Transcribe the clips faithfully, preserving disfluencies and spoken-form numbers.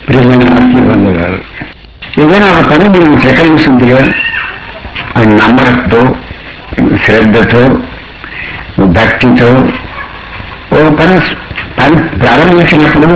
పొందగలరు. ఏదైనా ఒక పని మీరు చికలిస్తుందిగా అది నమ్మకంతో, శ్రద్ధతో, భక్తితో ఒక పని పని ప్రారంభించినప్పుడు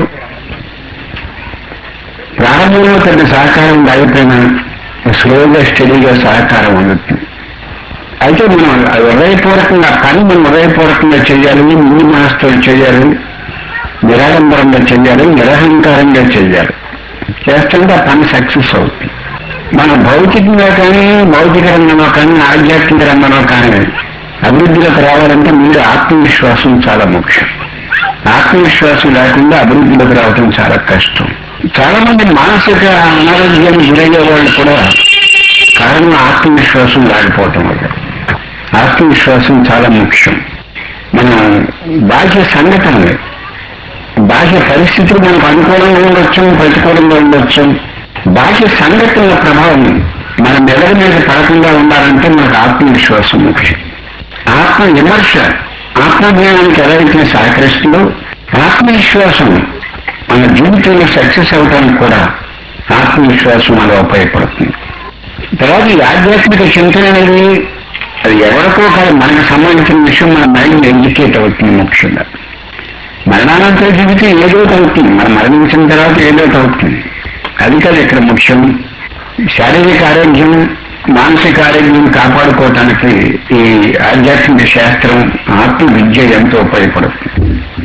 ప్రారంభంలో పెద్ద సహకారం లేకపోయినా స్లోగా స్టడీగా సహకారం అందుతుంది. అయితే మనం హృదయపూర్వకంగా పని మనం హృదయపూర్వకంగా చేయాలి, ముందు మనసుతో చేయాలి, నిరాడంబరంగా చేయాలి, నిరహంకారంగా చేయాలి. చేస్తుంటే ఆ పని సక్సెస్ అవుతుంది. మన భౌతికంగా కానీ భౌతిక రంగంలో కానీ ఆధ్యాత్మిక రంగంలో కానీ అభివృద్ధిలోకి రావాలంటే ముందు ఆత్మవిశ్వాసం చాలా ముఖ్యం. ఆత్మవిశ్వాసం లేకుండా అభివృద్ధిలోకి రావడం చాలా కష్టం. చాలా మంది మానసిక అనారోగ్యానికి గురయ్యే వాళ్ళు కూడా కారణం ఆత్మవిశ్వాసం లేకపోవటం వల్ల. ఆత్మవిశ్వాసం చాలా ముఖ్యం. మన బాహ్య సంఘటనలు, బాహ్య పరిస్థితులు మనకు అనుకూలంగా ఉండొచ్చు, ప్రతికూలంగా ఉండొచ్చు. బాహ్య సంఘటనల ప్రభావం మన మెదడు మీద పడకుండా ఉండాలంటే మనకు ఆత్మవిశ్వాసం ముఖ్యం. ఆత్మ విమర్శ ఆత్మజ్ఞానానికి ఎవరైతే సహకరిస్తుందో ఆత్మవిశ్వాసం మన జీవితంలో సక్సెస్ అవడానికి కూడా ఆత్మవిశ్వాసం మనకు ఉపయోగపడుతుంది. తర్వాత ఈ ఆధ్యాత్మిక చింతన అనేది అది ఎవరికో కాదు, మనకు సంబంధించిన విషయం మన మైండ్ ఎడ్యుకేట్ అవుతుంది. ముఖ్యంగా మరణానంతర జీవితం ఏదో అవుతుంది, మనం మరణించిన తర్వాత ఏదో అవుతుంది. అది కాదు ఇక్కడ ముఖ్యం. శారీరక ఆరోగ్యం, మానసిక ఆరోగ్యం కాపాడుకోవటానికి ఈ ఆధ్యాత్మిక శాస్త్రం, ఆత్మ విద్య ఎంతో ఉపయోగపడుతుంది.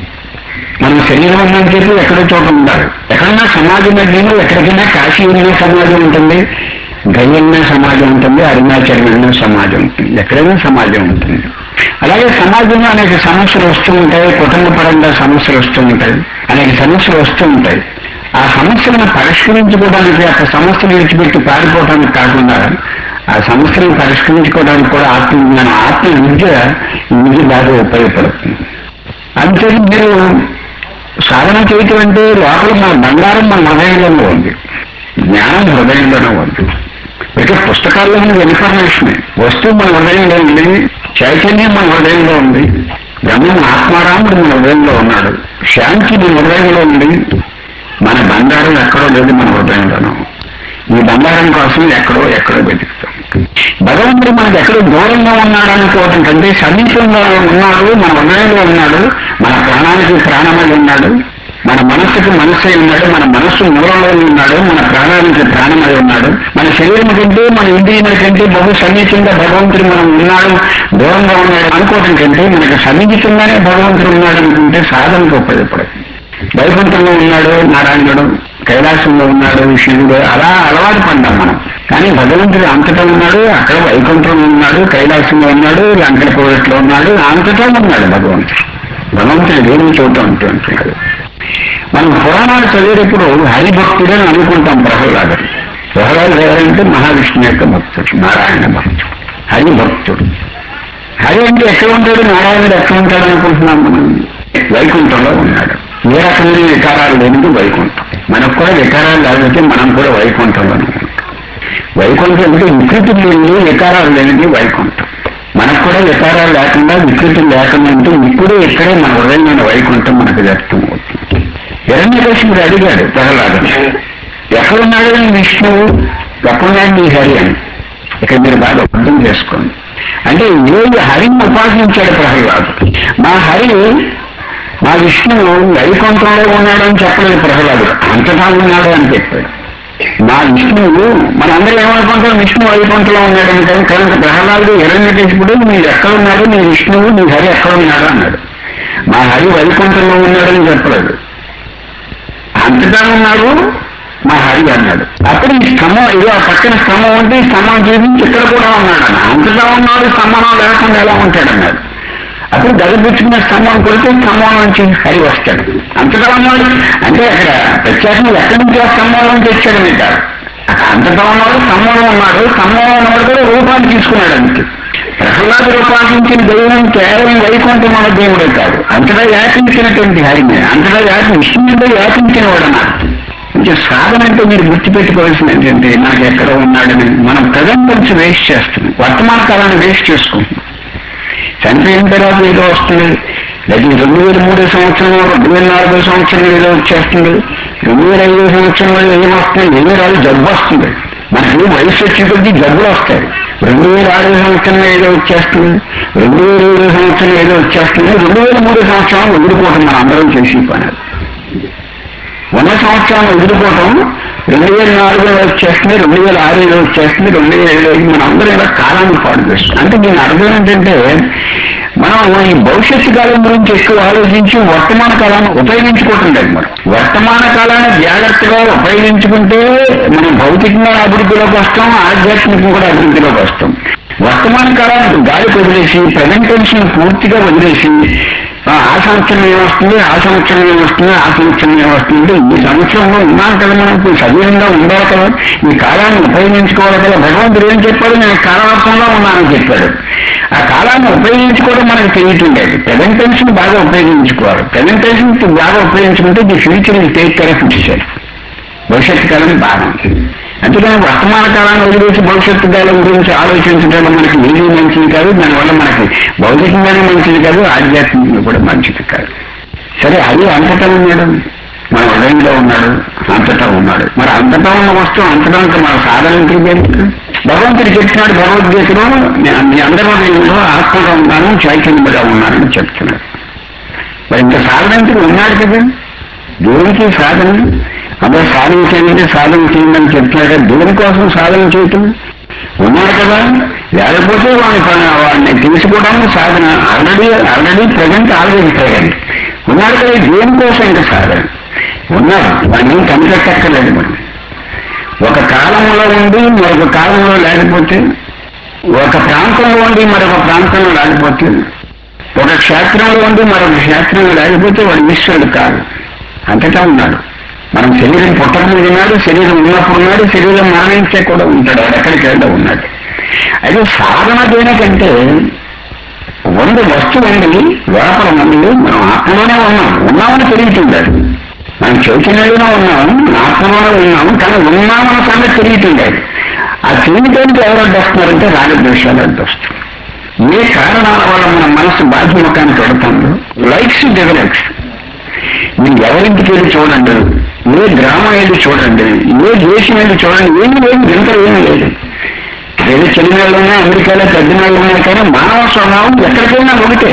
మనం శరీరం ఉందని చెప్పి ఎక్కడో చోట ఉండాలి. ఎక్కడన్నా సమాజం మధ్యలో ఎక్కడికైనా కాశీ వెళ్ళిన సమాజం ఉంటుంది, గయ్యన్న సమాజం ఉంటుంది, అరుణాచలం వెళ్ళిన సమాజం ఉంటుంది, ఎక్కడైనా సమాజం ఉంటుంది. అలాగే సమాజంలో అనేక సమస్యలు వస్తూ ఉంటాయి, కుటుంబ పరంగా సమస్యలు వస్తూ ఉంటాయి, అనేక సమస్యలు వస్తూ ఉంటాయి. ఆ సమస్యలను పరిష్కరించుకోవడానికి, ఆ సమస్యలు విడిచిపెట్టి పారిపోవడానికి కాకుండా ఆ సమస్యలను పరిష్కరించుకోవడానికి కూడా ఆత్మజ్ఞానం, ఆత్మ విద్య ఈ విద్య బాగా ఉపయోగపడుతుంది. అంతే మీరు సాధన చేయటం అంటే లోపల మన బంగారం మన హృదయంలోనే ఉంది, జ్ఞానం హృదయంలోనే ఉంది. ఇక పుస్తకాల్లో ఉన్న ఇన్ఫర్మేషన్ వస్తువు మన హృదయంలో ఉంది, చైతన్యం మన హృదయంలో ఉంది, బ్రహ్మం ఆత్మారాముడు మన హృదయంలో ఉన్నాడు, శాంతి మన హృదయంలో ఉంది. మన బంగారం ఎక్కడో లేదు, మన హృదయంలోనూ. ఈ బంగారం కోసం ఎక్కడో ఎక్కడో వెతుకుతాం. భగవంతుడు మనకు ఎక్కడో దూరంగా ఉన్నాడు అనుకోవటం కంటే సమీపంగా ఉన్నాడు, మన హృదయంలో ఉన్నాడు, మన ప్రాణానికి ప్రాణమై ఉన్నాడు, మన మనస్సుకు మనస్సై ఉన్నాడు, మన మనస్సు మూలంలో ఉన్నాడు, మన ప్రాణానికి ప్రాణమై ఉన్నాడు. మన శరీరం కంటే మన ఇంద్రియముల కంటే బహు సన్నిహితంగా భగవంతుడు మనం ఉన్నాడు, దూరంగా ఉన్నాడు అనుకోవటం కంటే మనకు సన్నిహితంగానే భగవంతుడు ఉన్నాడు అనుకుంటే సాధనకు ఉపయోగపడుతుంది. వైకుంఠంలో ఉన్నాడు నారాయణుడు, కైలాసంలో ఉన్నాడు శివుడు, అలా అలవాటు పడ్డాం మనం. కానీ భగవంతుడు అంతటా ఉన్నాడు, అక్కడ వైకుంఠంలో ఉన్నాడు, కైలాసంలో ఉన్నాడు, లంకల కోరట్లో ఉన్నాడు, అంతటా ఉన్నాడు భగవంతుడు. భగవంతుడు లేని చోట ఉంటుంటాడు. మనం పురాణాలు చదివేటప్పుడు హరిభక్తుడు అని అనుకుంటాం. ప్రహ్లాదు ప్రహ్లాదు ఎవరంటే మహావిష్ణు యొక్క భక్తుడు, నారాయణ భక్తుడు, హరిభక్తుడు. హరి అంటే ఎక్కడ ఉంటాడు, నారాయణుడు ఎక్కడ ఉంటాడు అనుకుంటున్నాం మనం. వైకుంఠంలో ఉన్నాడు. ఏ రకమైన వికారాలు లేనిది వైకుంఠం. మనకు కూడా వికారాలు లేకపోతే మనం కూడా వైకుంఠంలో ఉంటాం. వైకుంఠం అంటే వికృతులు లేనిది, వికారాలు లేనిది వైకుంఠం. మనకు కూడా వికారాలు లేకుండా వికృతులు లేకుండా ఉంటే ఇప్పుడు ఇక్కడే మన హృదయమైన వైకుంఠం మనకు వ్యక్తం అవుతుంది. హిరణ్యకశిపుడు అడిగాడు ప్రహ్లాదుని, ఎక్కడున్నాడు నీ విష్ణువు, ఎక్కడున్నాడు నీ హరి అని. ఇక్కడ మీరు బాగా అర్థం చేసుకోండి. అంటే ఏ హరిని ఉపాసించాడు ప్రహ్లాదు. మా హరి, మా విష్ణువు వైకుంఠంలో ఉన్నాడని చెప్పలేదు ప్రహ్లాదుడు, అంతటా ఉన్నాడు అని చెప్పాడు. మా విష్ణువు, మనందరూ ఏమనుకుంటాం విష్ణువు వైకుంఠంలో ఉన్నాడని. కానీ కనుక ప్రహ్లాదుడు హిరణ్యకశిపుడు మీరు ఎక్కడున్నాడు, నీ విష్ణువు నీ హరి ఎక్కడ ఉన్నాడు అన్నాడు. మా హరి వైకుంఠంలో ఉన్నాడని చెప్పలేదు, అంతటా ఉన్నాడు మా హరి అన్నాడు. అప్పుడు ఈ స్తంభం, ఇదో ఆ పక్కన స్తంభం ఉంటే ఈ స్తంభం చూపించి ఇక్కడ కూడా ఉన్నాడు అన్న. అంతటా ఉన్నాడు, స్తంభం లేకుండా ఎలా ఉంటాడన్నాడు. అప్పుడు గదపుచ్చుకున్న స్తంభం కొడితే స్తంభం నుంచి హరి వస్తాడు. అంతటా ఉన్నాడు అంటే అక్కడ ప్రత్యేకంగా ఎక్కడి నుంచి ఆ స్తంభం నుంచి వచ్చాడని కాదు, అక్కడ అంతటా ఉన్నాడు, స్తంభంలో ఉన్నాడు, స్తంభంలో ఉన్నాడు కూడా రూపాన్ని తీసుకున్నాడు అంతే. ప్రహ్లాదు రూపాంకించిన దైవం కేవలం వైకుంఠం మన దేవుడే కాదు, అంతటా వ్యాపించినటువంటి హరిని, అంతటా వ్యాపి విష్ణువుతో వ్యాపించిన వాడు అన్నారు. అంటే సాధన అంటే మీరు గుర్తుపెట్టుకోవాల్సింది ఏంటంటే నాకు ఎక్కడ ఉన్నాడని. మనం ప్రజెంట్ వేస్ట్ చేస్తున్నాం, వర్తమాన కాలాన్ని వేస్ట్ చేసుకుంటున్నాం. చనిపోయిన తర్వాత ఏదో వస్తుంది, లేదా రెండు వేల మూడో సంవత్సరంలో రెండు వేల నాలుగో సంవత్సరంలో ఏదో వచ్చేస్తుంది, రెండు వేల ఐదో సంవత్సరంలో ఏమొస్తుంది, ఏమీ రాదు, జబ్బు వస్తుంది. మనకి వయసు వచ్చేటప్పుడు జబ్బులు వస్తాయి. రెండు వేల ఆరో సంవత్సరంలో ఏదో వచ్చేస్తుంది, రెండు వేల ఏడో సంవత్సరంలో ఏదో వచ్చేస్తుంది, రెండు వేల మూడో సంవత్సరం వదిలిపోవటం మనం అందరం చేసి పని. వంద సంవత్సరాలు వదిలిపోవటం రెండు వేల నాలుగులో వచ్చేస్తుంది, రెండు వేల ఆరులో వచ్చేస్తుంది, రెండు వేల ఏడు మనం అందరం ఇలా కాలాన్ని పాడు చేస్తాం. అంటే దీని అర్థం ఏంటంటే మనం ఈ భవిష్యత్తు కాలం గురించి ఎక్కువ ఆలోచించి వర్తమాన కాలాన్ని ఉపయోగించుకోవటం లేదు. మనం వర్తమాన కాలాన్ని జాగ్రత్తగా ఉపయోగించుకుంటే మనం భౌతికంగా అభివృద్ధిలోకి వస్తాం, ఆధ్యాత్మికంగా కూడా అభివృద్ధిలోకి వస్తాం. వర్తమాన కాలాన్ని గాలికి వదిలేసి ప్రజెంట్ టెన్షన్ పూర్తిగా వదిలేసి ఆ సంవత్సరం ఏమొస్తుంది, ఆ సంవత్సరం ఏమొస్తుంది, ఆ సంవత్సరం ఏమొస్తుంది, ఈ సంవత్సరంలో ఉన్నాను కదా, మనకు సజీవంగా ఉండాలి కదా, ఈ కాలాన్ని ఉపయోగించుకోవాలి కదా. భగవంతుడు ఏం చెప్పాడు, నేను కాలవర్షంలో ఉన్నానని చెప్పాడు. ఆ కాలాన్ని ఉపయోగించుకోవడం మనకు తెలియట్లేదు. ప్రజెంట్ టెన్షన్ బాగా ఉపయోగించుకోవాలి. ప్రజెంట్ టెన్షన్ బాగా ఉపయోగించుకుంటే the future is take care of itself. భవిష్యత్తు కాలం బాగా ఉంటుంది. అందుకని వర్తమాన కాలాన్ని వదిలేసి భవిష్యత్తు కాలం గురించి ఆలోచించడం మనకి ఏది మంచిది కాదు, దానివల్ల మనకి భౌతికంగానే మంచిది కాదు, ఆధ్యాత్మికంగా కూడా మంచిది కాదు. సరే, అది అంతటా ఉన్నాడు, మన హృదయంలో ఉన్నాడు, అంతటా ఉన్నాడు. మరి అంతటా ఉన్న వస్తువు అంతటా మన సాధన తెలియదు. భగవంతుడు చెప్తున్నాడు భగవద్గీతలో, మీ అందరి హృదయంలో ఆత్మగా ఉన్నాను, చైతన్యంగా ఉన్నానని చెప్తున్నాడు. మరి ఇంత సాధన ఉన్నాడు కదా, దేవునికి సాధన. అందరూ సాధన చేయండి, సాధన చేయండి అని చెప్తున్నాడు. దేవుని కోసం సాధన చేయటం ఉన్నాడు కదా, లేకపోతే వాడిని వాడిని తెలుసుకోవడానికి సాధన. Already already present already present ఉన్నాడు కదా, దేవుని కోసం ఇంకా సాధన ఉన్నాడు. వాడిని కనిపెట్టక్కర్లేదు. మనం ఒక కాలంలో ఉండి మరొక కాలంలో లేకపోతే, ఒక ప్రాంతంలో ఉండి మరొక ప్రాంతంలో లేకపోతే, ఒక క్షేత్రంలో ఉండి మరొక క్షేత్రంలో లేకపోతే వాడు ఈశ్వరుడు కాదు, అంతటా ఉన్నాడు. మనం శరీరం పుట్టకముందు ఉన్నాడు, శరీరం ఉన్నప్పుడు ఉన్నాడు, శరీరం మరణించే కూడా ఉంటాడు, ఎక్కడికి వెళ్ళా ఉన్నాడు. అయితే సాధన దేనికంటే వంద వస్తువు ఉంది లోపల మంది, మనం ఆత్మలోనే ఉన్నాం, ఉన్నామని తెలియటుండాలి. మనం చైతన్యంలోనే ఉన్నాము, ఆత్మలోనే ఉన్నాము, కానీ ఉన్నామన్న సంగతి తెలియటుండాలి. ఆ తెలియటానికి ఎవరు అడ్డొస్తున్నారంటే రాగద్వేషాలు అడ్డొస్తారు. ఏ కారణాల వల్ల మన మనసు బాధ్యముఖాన్ని పెడుతుందో, లైక్స్ డిజలైక్స్. మీరు ఎవరింటికి వెళ్ళి చూడండి, ఏ గ్రామం వెళ్ళి చూడండి, ఏ దేశం వెళ్ళి చూడండి, ఏమి లేదు, ఇంత ఏమీ లేదు. ఏదో చిన్నవాళ్ళు ఉన్నాయి, అమెరికాలో పెద్ద వాళ్ళు ఉన్నాయి, కానీ మానవ స్వభావం ఎక్కడికైనా ఒకటే.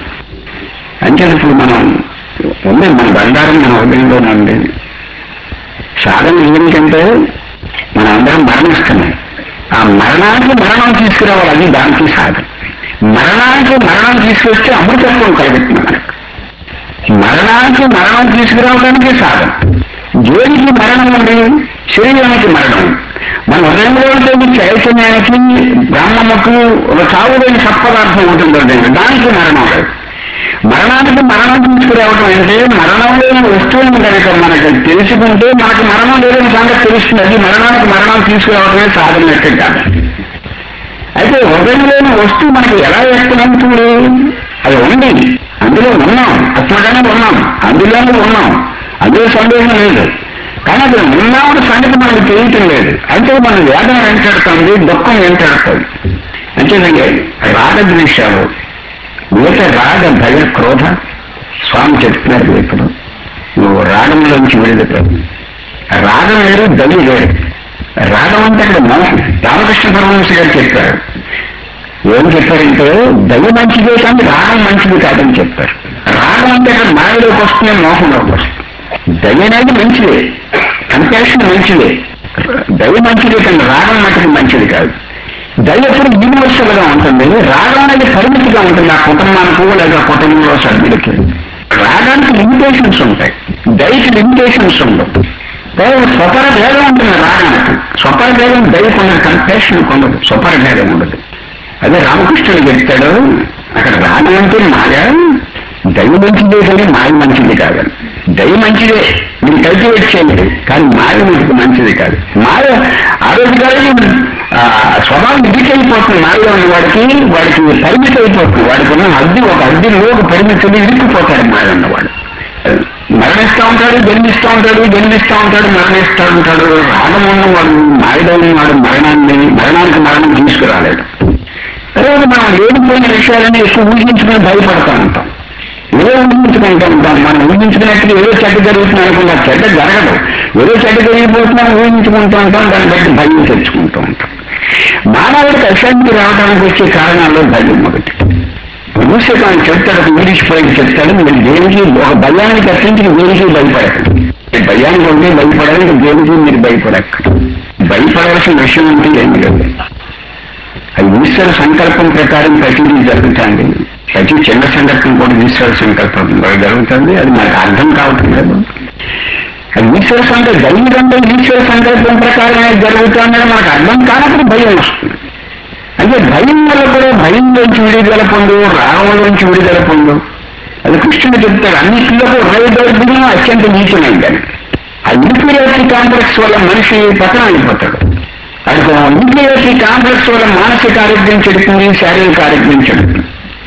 అంటే ఇప్పుడు మనం ఉంది, మన బండారం మన హృదయంలోనే ఉంది. సాధన ఏంటంటే మన అందరం మరణిస్తున్నాం, ఆ మరణానికి మరణం తీసుకురావాలి, అది దానికి సాధన. మరణానికి మరణం తీసుకొస్తే అమృతత్వం కలుగుతుంది. మనకు మరణానికి మరణం తీసుకురావడానికి సాధన. దేనికి మరణం ఉంది, శరీరానికి మరణం. మన హృదయంలో ఉంటే చైతన్యానికి బ్రహ్మముకు ఒక చావులేని సత్పదార్థం ఉంటుంది, దానికి మరణం లేదు. మరణానికి మరణం తీసుకురావడం అంటే మరణం లేని వస్తువుని కనుక మనకు తెలుసుకుంటే మనకు మరణం లేదని సంగతి తెలుస్తుంది. అది మరణానికి మరణం తీసుకురావడమే సాధన యొక్క కాదు. అయితే హృదయం లేని వస్తువు మనకి ఎలా వ్యక్తమవుతుంది, అది ఉంది, అందులో ఉన్నాం, అట్లాగానే ఉన్నాం, అందులోనే ఉన్నాం, అందులో సందేహం లేదు. కానీ అది ఉన్నామని సంగతి మనకు తెలియటం లేదు. అంటే మన వేదన వెంటాడుతుంది, దుఃఖం వెంటాడుతుంది. అంతేనండి, రాగద్వేషాలు, మిగతా రాగ భయ క్రోధ స్వామి చెప్తున్నారు. ఇప్పుడు నువ్వు రాగంలోంచి విడుదల. రాగం వేరు, దయ వేరు. రాగం అంటే అక్కడ మోహం. రామకృష్ణ పరమహంస గారు చెప్పారు, ఏం చెప్పారంటే దయ మంచిదే కానీ రాగం మంచిది కాదని చెప్పారు. రాగం అంటే అక్కడ మాయలోకి వస్తుంది, మోహంలోకి వస్తుంది. దయ అనేది మంచిదే, కంపాషన్ మంచిదే, దయ మంచిదే, కానీ రాగం మటుకు మంచిది కాదు. దయ ఎప్పుడు యూనివర్సల్ గా ఉంటుంది, రాగం అనేది పరిమితిగా ఉంటుంది, ఆ కుటుంబానికి లేదా కుటుంబంలో సభ్యులకి. రాగానికి లిమిటేషన్స్ ఉంటాయి, దయకి లిమిటేషన్స్ ఉండవు. స్వపర భేదం ఉంటుంది రాగానికి, స్వపర భేదం దయకు ఉండదు, కంపాషన్ ఉండదు, స్వపర భేదం ఉండదు. అదే రామకృష్ణుడు చెప్తాడు, అక్కడ రాగం అంటే మాయ, దయ మంచిదే కానీ మాయ మంచిది కాదని. దయ మంచిదే, మీరు కల్టివేట్ చేయండి, కానీ మాయ మీకు మంచిది కాదు. మాయ ఆ రోజు కాదు స్వభావం దిగి అయిపోతుంది. మాయలో ఉన్న వాడికి వాడికి పరిమితి అయిపోతుంది. వాడికి ఉన్న అద్దె ఒక అద్దెలోకి పరిమితులు ఇరుక్కుపోతాడు మాయ ఉన్నవాడు. మరణిస్తూ ఉంటాడు, జన్మిస్తూ ఉంటాడు, జన్మిస్తూ ఉంటాడు, మరణిస్తూ ఉంటాడు. రాగం ఉన్నవాడు, మాయలో ఉన్నవాడు మరణాన్ని మరణానికి మరణం తీసుకురాలేడు. తర్వాత మనం లేనిపోయిన విషయాలని ఎక్కువ ఊహించుకుని భయపడతా ఉంటాం. ఏదో ఊహించుకుంటూ ఉంటాం. మనం ఊహించుకున్నట్టుగా ఏదో చెడ్డ జరుగుతుంది అనుకుంటాం, చెడ్డ జరగదు. ఏదో చెడ్డ జరిగిపోతున్నాం ఊహించుకుంటూ ఉంటాం, దాన్ని బట్టి భయం తెచ్చుకుంటూ ఉంటాం. మానవుడికి అశాంతి రావడానికి వచ్చే కారణాల్లో భయం ఒకటి. మూసేకాన్ని చెప్తాడు, ఒక ఇంగ్లీష్ పోయి చెప్తాడు, మీరు దేనికి ఒక భయానికి తప్పించి దేనికి భయపడకండి. భయానికి ఉంటే భయపడాలి, దేనికి మీరు భయపడక. భయపడాల్సిన విషయం అంటే ఏం లేదు. అది ఈశ్వర సంకల్పం ప్రకారం ప్రతిదీ జరుగుతుంది. ప్రతి చిన్న సంకల్పం కూడా ఈశ్వర సంకల్పం జరుగుతుంది. అది మనకు అర్థం కావటం లేదు. అది ఈశ్వర సంకల్పం జరిగిందంటే ఈశ్వర సంకల్పం ప్రకారమే జరుగుతుందని మనకు అర్థం కానప్పుడు భయం వస్తుంది. అంటే భయం వల్ల కూడా భయంలోంచి విడుదల పొందు, రాగంలోంచి విడుదల పొందు. అది కృష్ణుడు చెప్తాడు, అన్నింటిలో హృదయదౌర్బల్యం అత్యంత నీచమైందని. ఆ ఇన్ఫీరియారిటీ కాంప్లెక్స్ వల్ల మనిషి పతనం అయిపోతాడు. అది ఇన్ఫీరియారిటీ కాంప్లెక్స్ వల్ల మానసిక ఆరోగ్యం చెడుతుంది, శారీరక ఆరోగ్యం చెడుతుంది.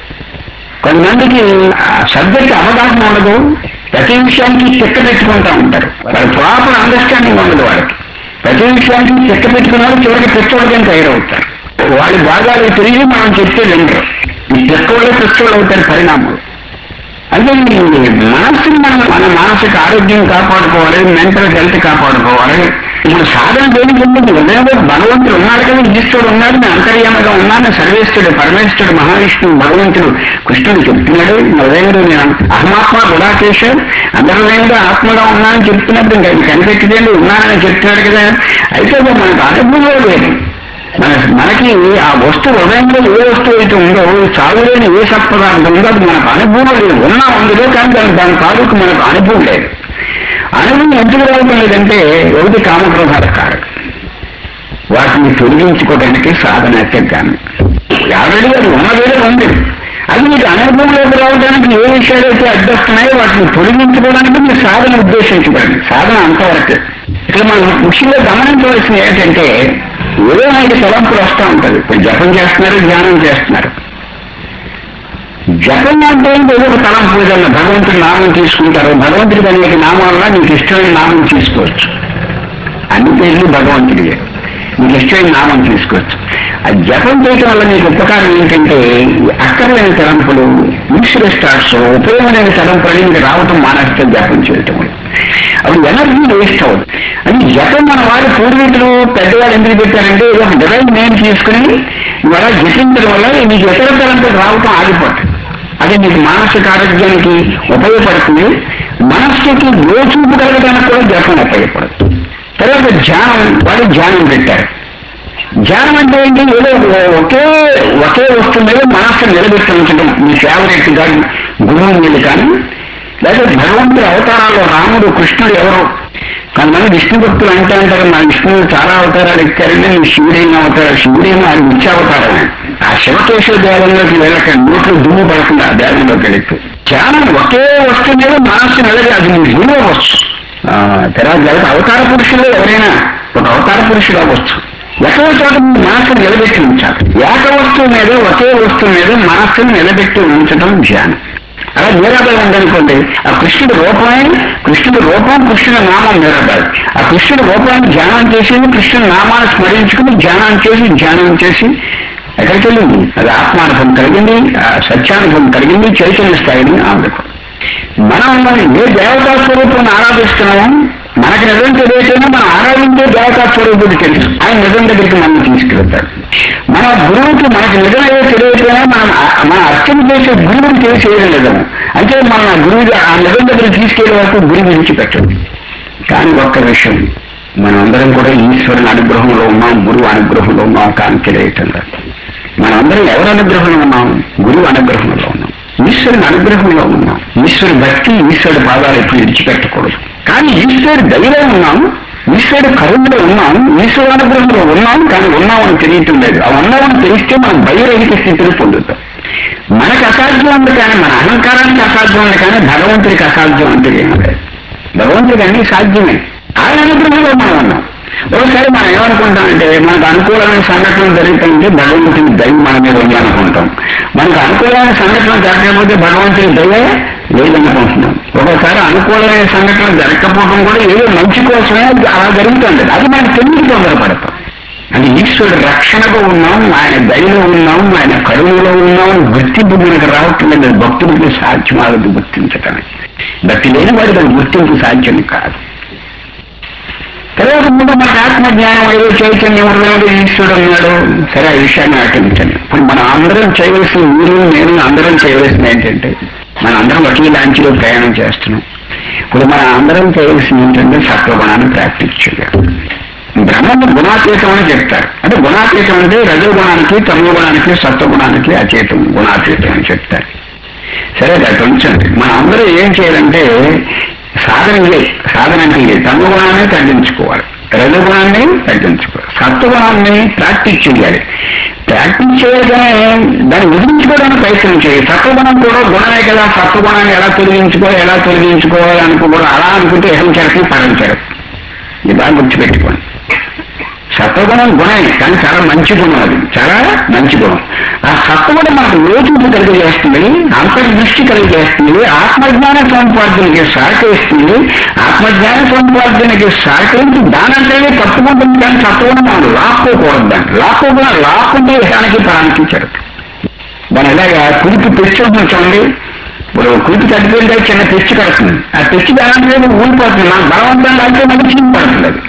కొంతమందికి సబ్జెక్ట్ అవగాహన ఉండదు, ప్రతి విషయానికి చెక్క పెట్టుకుంటూ ఉంటారు. వాళ్ళ ప్రాపర్ అండర్స్టాండింగ్ ఉండదు. వాళ్ళకి ప్రతి విషయానికి చెక్క పెట్టుకున్న వాళ్ళు చివరికి పెట్టుకోవడం తయారవుతారు. వాళ్ళ భాగాలు తిరిగి మనం చెప్తే వింటారు. ఈ చెక్కవల్లే పెట్టుకోవడం అవుతారు పరిణామాలు. అంటే మనస్సుని మనం మన మానసిక ఆరోగ్యం కాపాడుకోవాలి, మెంటల్ హెల్త్ కాపాడుకోవాలి. ఇప్పుడు సాధన దేనికి ఉంటుంది? హృదయంలో భగవంతుడు ఉన్నాడు కదా, ఈశ్వరుడు ఉన్నాడు, నేను అంతర్యామగా ఉన్నాను, సర్వేశ్వరుడు పరమేశ్వరుడు మహావిష్ణువు భగవంతుడు కృష్ణుడు చెప్తున్నాడు. హృదయంలో నేను అహమాత్మ గుడాకేశ అందరి హృదయంలో ఆత్మగా ఉన్నానని చెప్తున్నప్పుడు ఇంకా అది కనిపెట్టిదేంటి ఉన్నానని చెప్తున్నాడు కదా. అయితే మనకు అనుభవం లేదు. మన మనకి ఆ వస్తువు హృదయంలో ఏ వస్తువు అయితే ఉందో, చావులేని ఏ సత్పదార్థం ఉందో అది మనకు అనుభవం లేదు. ఉన్నా ఉందో కానీ దాని దాని తాలూకు మనకు అనుభవం లేదు. అనుభవం ఎందుకు రావడం లేదంటే ఒకటి కామక్రోధాల కారణం. వాటిని తొలగించుకోవడానికి సాధన కానీ ఆల్రెడీ అది ఉన్నదేదో ఉంది. అది మీకు అనుభవంలోకి రావడానికి ఏ విషయాలు అయితే అడ్డొస్తున్నాయో వాటిని తొలగించుకోవడానికి మీరు సాధన ఉద్దేశించబడింది. సాధన అంతవరకు. ఇక్కడ మనం ముఖ్యంగా గమనించవలసింది ఏంటంటే, ఏదో ఐదు తలంపులు వస్తూ ఉంటుంది. ఇప్పుడు జపం చేస్తున్నారు, ధ్యానం చేస్తున్నారు. జపం అంటే ఏదో ఒక తలంపు ఏదన్నా భగవంతుడి నామం తీసుకుంటారు. భగవంతుడికి అనేక నామాలన్నా మీకు ఇష్టమైన నామం తీసుకోవచ్చు. అన్ని పేర్లు భగవంతుడిగా మీకు ఇష్టమైన నామం తీసుకోవచ్చు. ఆ జపం చేయటం వల్ల మీకు ఉపకారం ఏంటంటే, అక్కర్లేని తలంపులు, ఈశ్వర స్టార్ట్స్, ఉపయోగమైన తలంపులు మీకు రావటం మానేస్తే జపం చేయటం అప్పుడు ఎనర్జీ వేస్ట్ అవ్వదు. అది జపం మన వారి పూర్వీకులు పెద్దవాళ్ళు ఎందుకు పెట్టారంటే, ఒక డివైన్ నేమ్ తీసుకుని ఇవాళ జపించడం వల్ల మీకు ఇతర తలంపులు రావటం ఆగిపోతుంది. అది మీకు మానసిక ఆరోగ్యానికి ఉపయోగపడుతుంది. మనస్సుకి లోచూపు కలగడానికి కూడా జపం ఉపయోగపడుతుంది. తర్వాత ధ్యానం, వాళ్ళు ధ్యానం పెట్టారు. ధ్యానం అంటే ఏంటి? ఏదో ఒకే ఒకే వస్తువు మీద మనస్సు నిలబెట్టి ఉంచడం. మీ ఫేవరెట్ కానీ గురువు మీద కానీ, లేదా భగవంతుడి అవతారాల్లో రాముడు, కృష్ణుడు ఎవరు? కొంతమంది విష్ణు భక్తులు అంటే అంటారు, మా విష్ణువు చాలా అవతారాలు ఎక్కారంటే మీ శివుడైన అవతారం, శివుడైన అది ముఖ్య అవతారం. ఆ శివకేశవ దేవంలోకి వెళ్ళకండి, నోట్లో దుమ్ము పడకుండా ఆ దేవంలోకి వెళితే ధ్యానం ఒకే వస్తువు మీద మనస్సు నిలబడి అది మీ గురువు అవ్వచ్చు. తర్వాత అవతార పురుషులు ఎవరైనా ఒక అవతార పురుషుడు అవ్వచ్చు. ఎక్కడో చోట మనస్సును నిలబెట్టి ఉంచాలి. ఏక వస్తువు మీద ఒకే వస్తువు మీద మనస్సును నిలబెట్టి ఉంచడం ధ్యానం. అలా మీరాబాయి ఉందనుకోండి, ఆ కృష్ణుడి రూపమే కృష్ణుడి రూపం కృష్ణుడి నామం మీరాబాయి. ఆ కృష్ణుడి రూపాన్ని ధ్యానం చేసి కృష్ణుడి నామాన్ని స్మరించుకుని ధ్యానం చేసి ధ్యానం చేసి ఎక్కడికి వెళ్ళింది? అది ఆత్మానుభవం కలిగింది, సత్యానుభవం కలిగింది, చైతన్య స్థాయిని ఆంధ్రపం. మనం ఏ దేవతా స్వరూపాన్ని ఆరాధిస్తున్నామో మనకి నిజం తెలియటైనా మనం ఆరాధించే దేవతా స్వరూపుడు తెలుసు. ఆయన నిజం దగ్గరికి మనం తీసుకెళ్తాడు. మన గురువుకి మనకి నిజం ఏదో తెలియటైనా మనం మన అర్చన చేసే గురువుని తెలిసేయడం నిజం. అంటే మనం ఆ గురువు ఆ నిజం దగ్గరికి తీసుకెళ్లే వరకు గురువు విడిచిపెట్టండి. కానీ ఒక్క విషయం, మనం అందరం కూడా ఈశ్వరుని అనుగ్రహంలో ఉన్నాం, గురువు అనుగ్రహంలో ఉన్నాం. కానీ తెలియటం లేదు. మనం అందరం ఎవరి అనుగ్రహంలో ఉన్నాం? గురువు అనుగ్రహంలో ఉన్నాం, ఈశ్వరుని అనుగ్రహంలో ఉన్నాం. ఈశ్వరుని భక్తి, ఈశ్వరుడి భాగాలు ఎప్పుడు విడిచిపెట్టకూడదు. కానీ ఈశ్వరుడు దయలో ఉన్నాం, ఈశ్వరుడు కరుణలో ఉన్నాం, ఈశ్వరు అనుగ్రహంలో ఉన్నాం. కానీ ఉన్నామని తెలియటం లేదు. ఆ ఉన్నామని తెలిస్తే మనం భయరహిత స్థితిని పొందుతాం. మనకు అసాధ్యం ఉంది కానీ, మన అహంకారానికి అసాధ్యం ఉంది కానీ భగవంతుడికి అసాధ్యం అంటే ఏమీ లేదు. భగవంతుడికి అన్ని సాధ్యమే. ఆయన అనుగ్రహంలో మనం ఉన్నాం. ఒకసారి మనం ఏమనుకుంటామంటే, మనకు అనుకూలమైన సంఘటనలు జరుగుతుంటే భగవంతుని దయ మన మీద ఉంది అనుకుంటాం. మనకు అనుకూలమైన సంఘటన జరగకపోతే భగవంతుని దయ లేదనుకుంటున్నాం. ఒక్కోసారి అనుకూలమైన సంఘటన జరగకపోవడం కూడా ఏదో మంచి కోసమే అలా జరుగుతుంది. అది మనకు తెలియదు, తొందరపడతాం. అంటే ఈశ్వరుడు రక్షణలో ఉన్నాం, ఆయన దయలో ఉన్నాం, ఆయన కరుణలో ఉన్నాం, గుర్తింపు మనకు రావట్లేదు. భక్తుడికి సాధ్యం అవ్వదు గుర్తించటానికి. భక్తి లేని వాడు దాని గుర్తింపు సాధ్యం కాదు. తర్వాత ముందు మనకు ఆత్మజ్ఞానం ఏదో చైతన్యం ఉన్నాడు, ఈశ్వరుడు ఉన్నాడు. సరే, ఆ విషయాన్ని ఆచరించండి. ఇప్పుడు మనం అందరం చేయవలసిన, మీరు నేను అందరం చేయవలసిన ఏంటంటే, మన అందరం ఒకే లాంఛీలో ప్రయాణం చేస్తున్నాం. ఇప్పుడు మన అందరం చేయవలసింది ఏంటంటే సత్వగుణాన్ని ప్రాక్టీస్ చేయాలి. బ్రహ్మను గుణాతీతం అని చెప్తారు. అంటే గుణాతీతం అంటే రజోగుణానికి, తమోగుణానికి, సత్వగుణానికి అచేతం, గుణాతీతం అని చెప్తారు. సరే, అది ఉంచండి. మనం అందరూ ఏం చేయాలంటే సాధన చేయాలి. సాధన అంటే తమోగుణాన్ని తగ్గించుకోవాలి, రజోగుణాన్ని తగ్గించుకోవాలి, సత్వగుణాన్ని ప్రాక్టీస్ చేయాలి. ప్రాక్టీస్ చేయగానే దాన్ని వదిలించుకోవడానికి ప్రయత్నం చేయాలి. సత్వగుణం కూడా గుణమే కదా, సత్వగుణాన్ని ఎలా తొలగించుకోవాలి, ఎలా తొలగించుకోవాలి అనుకోకూడదు. అలా అనుకుంటే ఎహం చెరకని పరం చెరకు. ఇది బాగా గుర్తుపెట్టుకోండి. సత్వగుణం గుణమే, కానీ చాలా మంచి గుణం. అది చాలా మంచి గుణం. ఆ సత్వగుణం మనకు లోతుకు కలిగజేస్తుంది, అంతర్దృష్టి కలిగజేస్తుంది, ఆత్మజ్ఞాన సముపార్జనకి సహకరిస్తుంది. ఆత్మజ్ఞాన సముపార్జనకి సహకరించి దానంటే తప్పుకుంటుంది. కానీ సత్వగుణం మనం లాక్కోకూడదు. దాన్ని లాక్కోకుండా లాక్కుంటే ఇహానికి పరానికి చెరదు. దాని ఎలాగా కుడికి తెచ్చి చూడండి. ఇప్పుడు కుడికి తగ్గిపోయింటే చిన్న తెచ్చి కడుతుంది. ఆ తెచ్చి దానంటే ఊడిపోతుంది. మనం బలవంతంగా అయితే మనకి చిన్న పడుతుంది. అది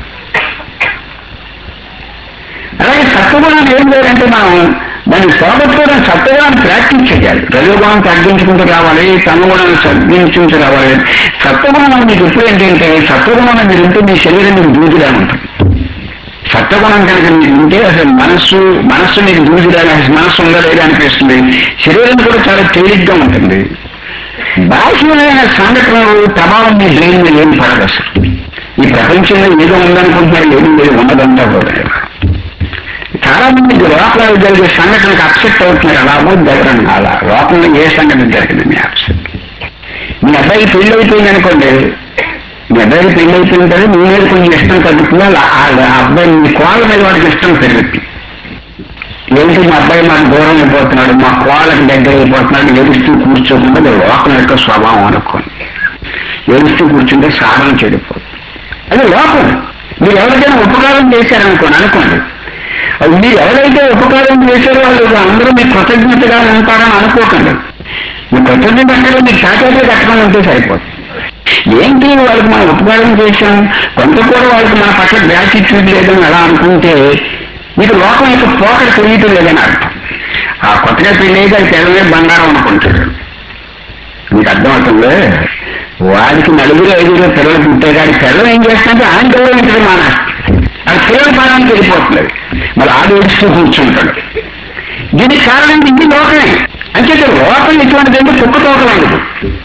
అలాగే సత్వగుణాన్ని ఏం చేయాలంటే మనం దాన్ని పోగొట్టుకోవడం, సత్వగుణాన్ని ప్రాక్టీస్ చేయాలి. రజోగుణం తగ్గించుకుంటూ రావాలి, తమగుణాన్ని తగ్గించుకుంటూ రావాలి. సత్వగుణం మీకు ఎప్పుడు ఏంటంటే, సత్వగుణం మీరు ఉంటే మీ శరీరం మీకు దూదిలా ఉంటుంది. సత్వగుణం కనుక మీకు ఉంటే అసలు మనస్సు మనస్సు మీకు దూదిలా, మనస్సు ఉందా లేదా అనిపిస్తుంది. శరీరం కూడా చాలా తేలిగ్గా ఉంటుంది. బాహ్యమైన సంఘటనలు ప్రభావం మీ బ్రెయిన్ మీద ఏం పడదు. అసలు ఈ ప్రపంచంలో ఏదో ఉందనుకుంటున్నారు, ఏదో లేదు ఉన్నదంతా కూడా. చాలా మంది లోపల జరిగే సంఘటనకు అప్సెట్ అవుతున్నారు. అలా అవ్వదు జరగండి. అలా లోపల ఏ సంఘటన జరిగింది మీ అప్సెట్. మీ అబ్బాయికి పెళ్లి అయిపోయింది అనుకోండి, మీ అబ్బాయికి పెళ్లి అయిపోయింటే మీ మీద కొంచెం ఇష్టం తగ్గుతుంది. ఆ అబ్బాయి మీ కోళ్ళ మీద వాడికి ఇష్టం పెరుగుతుంది. ఏంటి మా అబ్బాయి మాకు దూరం అయిపోతున్నాడు, మా కోళ్ళకి దగ్గర అయిపోతున్నాడు, ఏడుస్తూ కూర్చోకుండా లోపల యొక్క స్వభావం అనుకోండి. ఏడుస్తూ కూర్చుంటే సాధన చెడిపోతుంది. అది లోపల. మీరు ఎవరికైనా ఉపకారం చేశారనుకోండి అనుకోండి మీరు ఎవరైతే ఉపకారం చేశారో వాళ్ళు అందరూ మీకు కృతజ్ఞతగా ఉంటారని అనుకోకండి. మీ కృతజ్ఞత అక్కడ మీకు శాఖగా కట్టడం ఉంటే సరిపోతుంది. ఏంటి వాళ్ళకి మనం ఉపకారం చేశాం, కొంత కూడా వాళ్ళకి మన పట్ల గ్రాటిట్యూడ్ లేదని అలా అనుకుంటే మీకు లోకం యొక్క పోకడ తెలియటం లేదని అర్థం. ఆ కొత్తగా పెళ్ళేది అది తెల్లనే బంగారం అనుకుంటాడు. మీకు అర్థమవుతుంది. వాడికి నలుగురు ఐదుగురు పిల్లలు పుట్టేగాడి పిల్లలు ఏం చేస్తారంటే ఆయన గౌరవించడం మానేస్తారు. అది పిల్లల పాడానికి వెళ్ళిపోతుంది. మరి ఆడు ఏడుస్తూ కూర్చుంటాడు. దీనికి కారణం ఇది లోకమే. అంటే లోకం ఇటువంటిదంటే కుక్క తోక వండదు.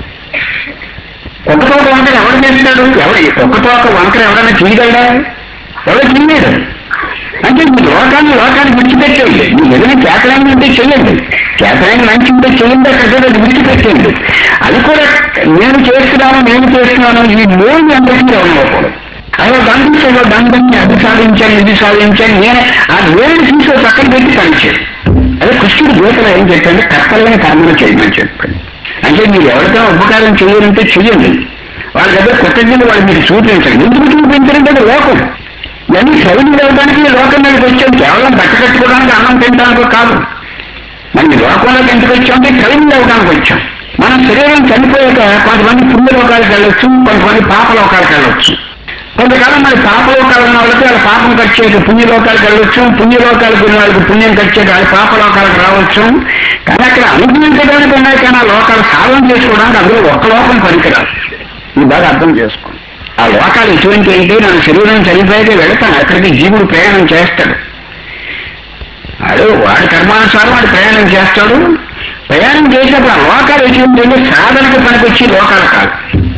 కుక్క తోక వంకర ఎవరు చేస్తాడు? ఎవరు కుక్క తోక వంకర ఎవరైనా చేయగలడా? ఎవరు చేయలేడు. అంటే మీ లోకాన్ని లోకాన్ని విడిచిపెట్టేయండి. మీరు ఏదైనా చేతనాన్ని ఉంటే చెయ్యండి, చేతనాన్ని మంచి ఉంటే చెయ్యండి, అక్కడ అది విడిచిపెట్టేయండి. అది కూడా నేను చేస్తున్నాను నేను చేస్తున్నాను ఈ నేను అందరికీ ఉండకూడదు. అలా దండించో దండాన్ని అది సాధించాను ఇది సాధించాను నేను ఆ నేను తీసే పక్కన పెట్టి పనిచేయండి. అదే కృష్ణుడు గీతలో ఏం చెప్పండి, కర్తవ్యమైన కర్మను చేయమని చెప్పండి. అంటే మీరు ఎవరికైనా ఉపకారం చేయాలంటే చెయ్యండి. వాళ్ళ దగ్గర కృతజ్ఞత వాళ్ళు మీరు చూపించండి. ఎందుకు చూపించారంటే అది లోకం. ఇవన్నీ శైలి వెళ్ళడానికి లోకం మీదకి వచ్చాం. కేవలం బట్ట కట్టుకోవడానికి అన్నం తినడానికి కాదు. మనం లోకంలోకి ఎందుకు వచ్చామంటే శైలి వెళ్ళడానికి వచ్చాం. మన శరీరం చనిపోయాక కొంతమంది పుణ్యలోకాలకు వెళ్ళొచ్చు, కొంతమంది పాపలోకాలకు వెళ్ళొచ్చు. కొంతకాలం మరి పాపలోకాలు ఉన్న వాళ్ళకి వాళ్ళ పాపం ఖర్చేది పుణ్యలోకాలకు వెళ్ళొచ్చు, పుణ్యలోకాలకు ఉన్న వాళ్ళకి పుణ్యం ఖర్చేది వాళ్ళ పాపలోకాలకు రావచ్చు. కానీ అక్కడ అనుభవించడానికి ఉన్నాయి. కానీ ఆ లోకాలు సాధన చేసుకోవడానికి అందులో ఒక్క లోకం పనికిరాదు. ఇది బాగా అర్థం చేసుకోండి. ఆ లోకాలు ఎటువంటి ఏంటి, నా శరీరం చనిపోయితే వెళతాను, అక్కడికి జీవుడు ప్రయాణం చేస్తాడు. వాడు వాడి కర్మానుసారం వాడు ప్రయాణం చేస్తాడు. ప్రయాణం చేసినప్పుడు ఆ లోకాలు ఎటువంటి ఏంటి, సాధనకు పనికొచ్చి లోకాలు కాదు.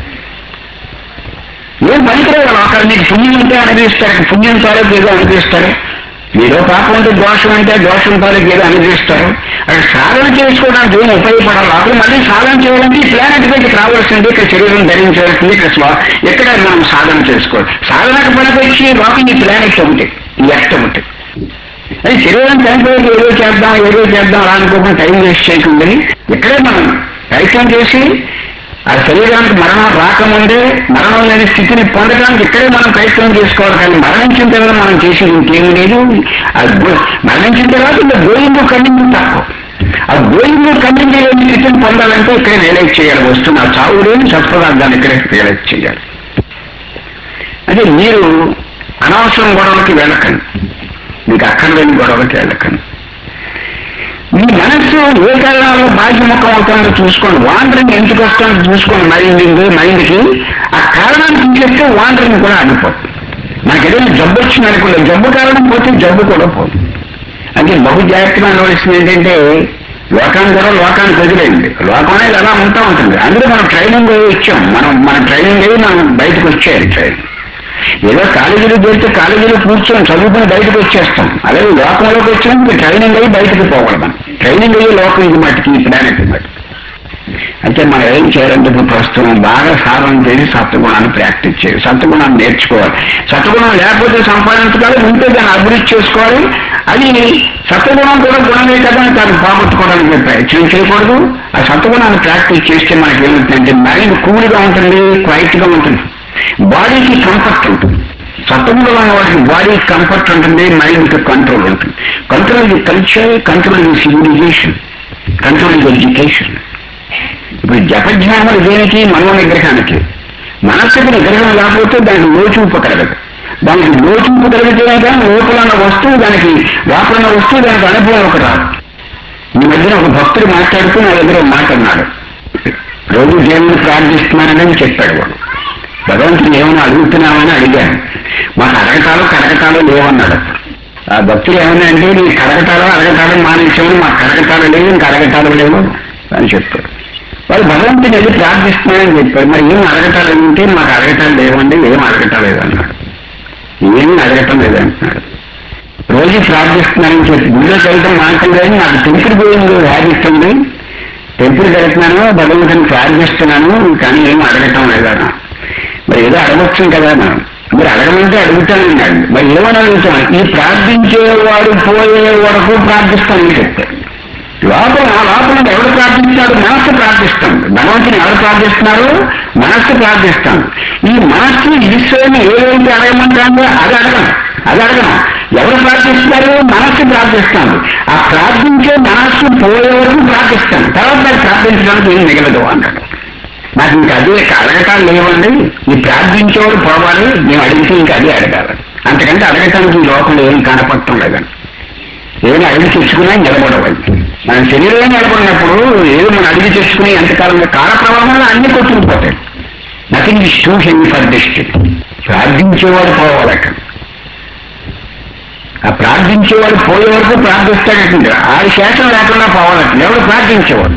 ఏం పనికిరావు ఆ లోకాలు. నీకు పుణ్యం ఉంటే అనుభవిస్తారు, పుణ్యం తాలూకు ఏదో అనుభవిస్తారు. ఏదో పాపం ఉంటే దోషం అంటే దోషం తాలూకు ఏదో అనుభవిస్తారు. అక్కడ సాధన చేసుకోవడానికి ఏం ఉపయోగపడాలి. అప్పుడు మళ్ళీ సాధన చేయాలంటే ఈ ప్లానెట్ పైకి రావాల్సింది, ఇక్కడ శరీరం ధరించాల్సింది, ఇక్కడ స్వా ఎక్కడ మనం సాధన చేసుకోవాలి. సాధనకు పనికొచ్చి లోకం ఈ ప్లానెట్ ఒకటి, ఈ ఎక్ట్ ఒకటి. అది శరీరం చనిపోయి ఏదో చేద్దాం ఏదో చేద్దాం అలా అనుకోకుండా టైం వేస్ట్ చేయకుండా ఇక్కడే మనం ప్రయత్నం చేసి ఆ శరీరానికి మరణం రాకముందే మరణం లేని స్థితిని పొందడానికి ఇక్కడే మనం ప్రయత్నం చేసుకోవాలి. కానీ మరణించిన తర్వాత మనం చేసేది ఇంకేమీ లేదు. ఆ మరణించిన తర్వాత ఇంకా గోయింగ్ కన్నింగ్ తక్కువ. ఆ గోయింగ్ కన్నింగ్ లేని స్థితిని పొందాలంటే ఇక్కడే రియలైజ్ చేయాలి. వస్తున్న చావు లేని సత్పదార్థాన్ని ఇక్కడే రియలైజ్ చేయాలి. అంటే మీరు అనవసరం గొడవలకి వెళ్ళకండి, మీకు అక్కర్లేని గొడవలకి వెళ్ళకండి. మీ మనస్సు ఏ కారణాల్లో బాధ్యముఖం అవుతుందో చూసుకోండి. వాండరింగ్ ఎందుకు వస్తుందో చూసుకోండి. మైండ్ మైండ్కి ఆ కారణాన్ని తీసేస్తే వాండరింగ్ కూడా ఆగిపోతుంది. మనకి ఏదైనా జబ్బు వచ్చింది అనుకోలేదు, జబ్బు కారణం పోతే జబ్బు కూడా పోతుంది. అంటే బహు జాగ్రత్తగా అనవలసింది ఏంటంటే లోకాన్ని కూడా లోకానికి వదిలేయండి. లోకం అనేది అలా ఉంటా ఉంటుంది. అందులో మనం ట్రైనింగ్ ఇచ్చాం. మనం మన ట్రైనింగ్ అయ్యి మనం బయటకు వచ్చేయాలి. ట్రైనింగ్ ఏదో కాలేజీలో చేస్తే కాలేజీలో కూర్చొని చదువుకుని బయటకు వచ్చేస్తాం. అలాగే లోకంలోకి వచ్చినాక ట్రైనింగ్ అయ్యి బయటకు పోకూడదు. ట్రైనింగ్ అయ్యి లోకం ఇది మట్టికి ఈ ప్లానెట్ మట్టి. అయితే మనం ఏం చేయాలంటే ఇప్పుడు ప్రస్తుతం బాగా సాధన చేసి సత్వగుణాన్ని ప్రాక్టీస్ చేయాలి. సత్వగుణాన్ని నేర్చుకోవాలి. సత్వగుణం లేకపోతే సంపాదించుకోవాలి, ఉంటే దాన్ని అభివృద్ధి చేసుకోవాలి. అది సత్వగుణం కూడా గుణమే కదా అని దాన్ని పోగొట్టుకోవడానికి ప్రయత్నం చేయకూడదు. ఆ సత్వగుణాన్ని ప్రాక్టీస్ చేస్తే మనకి ఏమవుతుందంటే మైండ్ కూల్గా ఉంటుంది, క్వైట్గా ఉంటుంది, బాడీకి కంఫర్ట్ ఉంటుంది. సత్వగుణంలో ఉన్న వాడికి బాడీకి కంఫర్ట్ ఉంటుంది, మైండ్కి కంట్రోల్ ఉంటుంది. కంట్రోల్ ఇది కల్చర్, కంట్రోల్ ఇది సివిలైజేషన్, కంట్రోల్ ఇది ఎడ్యుకేషన్. ఇప్పుడు జపజ్ఞానాలు దేనికి? మనో నిగ్రహానికి. మనస్సుకి నిగ్రహం లేకపోతే దానికి లోచూపు కలగదు. దానికి లోచూపు కలిగితేనే కానీ లోపల ఉన్న వస్తువు దానికి లోపల ఉన్న వస్తువు దానికి అనుభవం ఒక రాదు. ఈ మధ్యన ఒక భక్తుడు మాట్లాడుతూ నా దగ్గర ఒక మాట అన్నాడు. రోజు దేవుని ప్రార్థిస్తున్నానని చెప్పాడు వాడు. భగవంతుని ఏమైనా అడుగుతున్నామని అడిగాను. మాకు అడగటాలు కడగటాలు లేవన్నాడు. ఆ భక్తులు ఏమన్నా అంటే నీ కడగటాలు అడగటాలు మానేసామని మాకు కడగటాలు లేవు, ఇంకా అడగటాలు లేవు అని చెప్పాడు. వాళ్ళు భగవంతుని వెళ్ళి ప్రార్థిస్తున్నానని చెప్పారు. మరి ఏం అడగటాలు అంటే మాకు అడగటాలు లేవండి, ఏం అడగటం లేదన్నాడు. ఏమీ అడగటం లేదంటున్నాడు. రోజు ప్రార్థిస్తున్నానని చెప్పి గుళ్ళోకి వెళ్ళటం మానటం లేదు. నాకు టెంపుల్ గోయింగ్ హ్యాబిట్ ఉంది, టెంపుల్ వెళ్తున్నాను, భగవంతుని ప్రార్థిస్తున్నాను, కానీ ఏం అడగటం లేదన్నా. మరి ఏదో అడగొచ్చు కదా మనం. మరి అడగమంటే అడుగుతానన్నాడు. మరి ఏమని అడుగుతాను? ఈ ప్రార్థించేవాడు పోయే వరకు ప్రార్థిస్తానని చెప్తాడు. లోపల ఆ లోపల ఎవడు ప్రార్థిస్తాడు? మనస్సు ప్రార్థిస్తాడు. భగవంతుని ఎవరు ప్రార్థిస్తున్నారు? మనస్సు ప్రార్థిస్తాను. ఈ మనస్సు ఈశ్వరుని ఏదైతే అడగమంటాడో అది అడగను, అది అడగను. ఎవరు ప్రార్థిస్తున్నారు? మనస్సు ప్రార్థిస్తాను. ఆ ప్రార్థించే మనస్సు పోయే వరకు ప్రార్థిస్తాను. తర్వాత అది ప్రార్థించడానికి ఏం మిగలదు అన్నాడు. నాకు ఇంకా అదే అడగటాలు లేవండి, ఈ ప్రార్థించేవాడు పోవాలి, మేము అడిగితే ఇంకా అదే అడగాలి. అంతకంటే అడగటానికి ఈ లోకంలో ఏం కనపడటం లేదండి. ఏమైనా అడిగి తెచ్చుకున్నా నిలబడవాలి. మన శరీరంలో నిలబడినప్పుడు ఏదో మనం అడిగి తెచ్చుకుని ఎంతకాలంలో కాల ప్రవాహంలో అన్ని కొట్టుకుపోతాయి. Nothing is too heavy for district. ప్రార్థించేవాడు పోవాలట. ఆ ప్రార్థించేవాడు పోయే వరకు ప్రార్థిస్తాడంటే ఆడి శాసనం లేకుండా పోవాలట. ఎవడు ప్రార్థించేవాడు?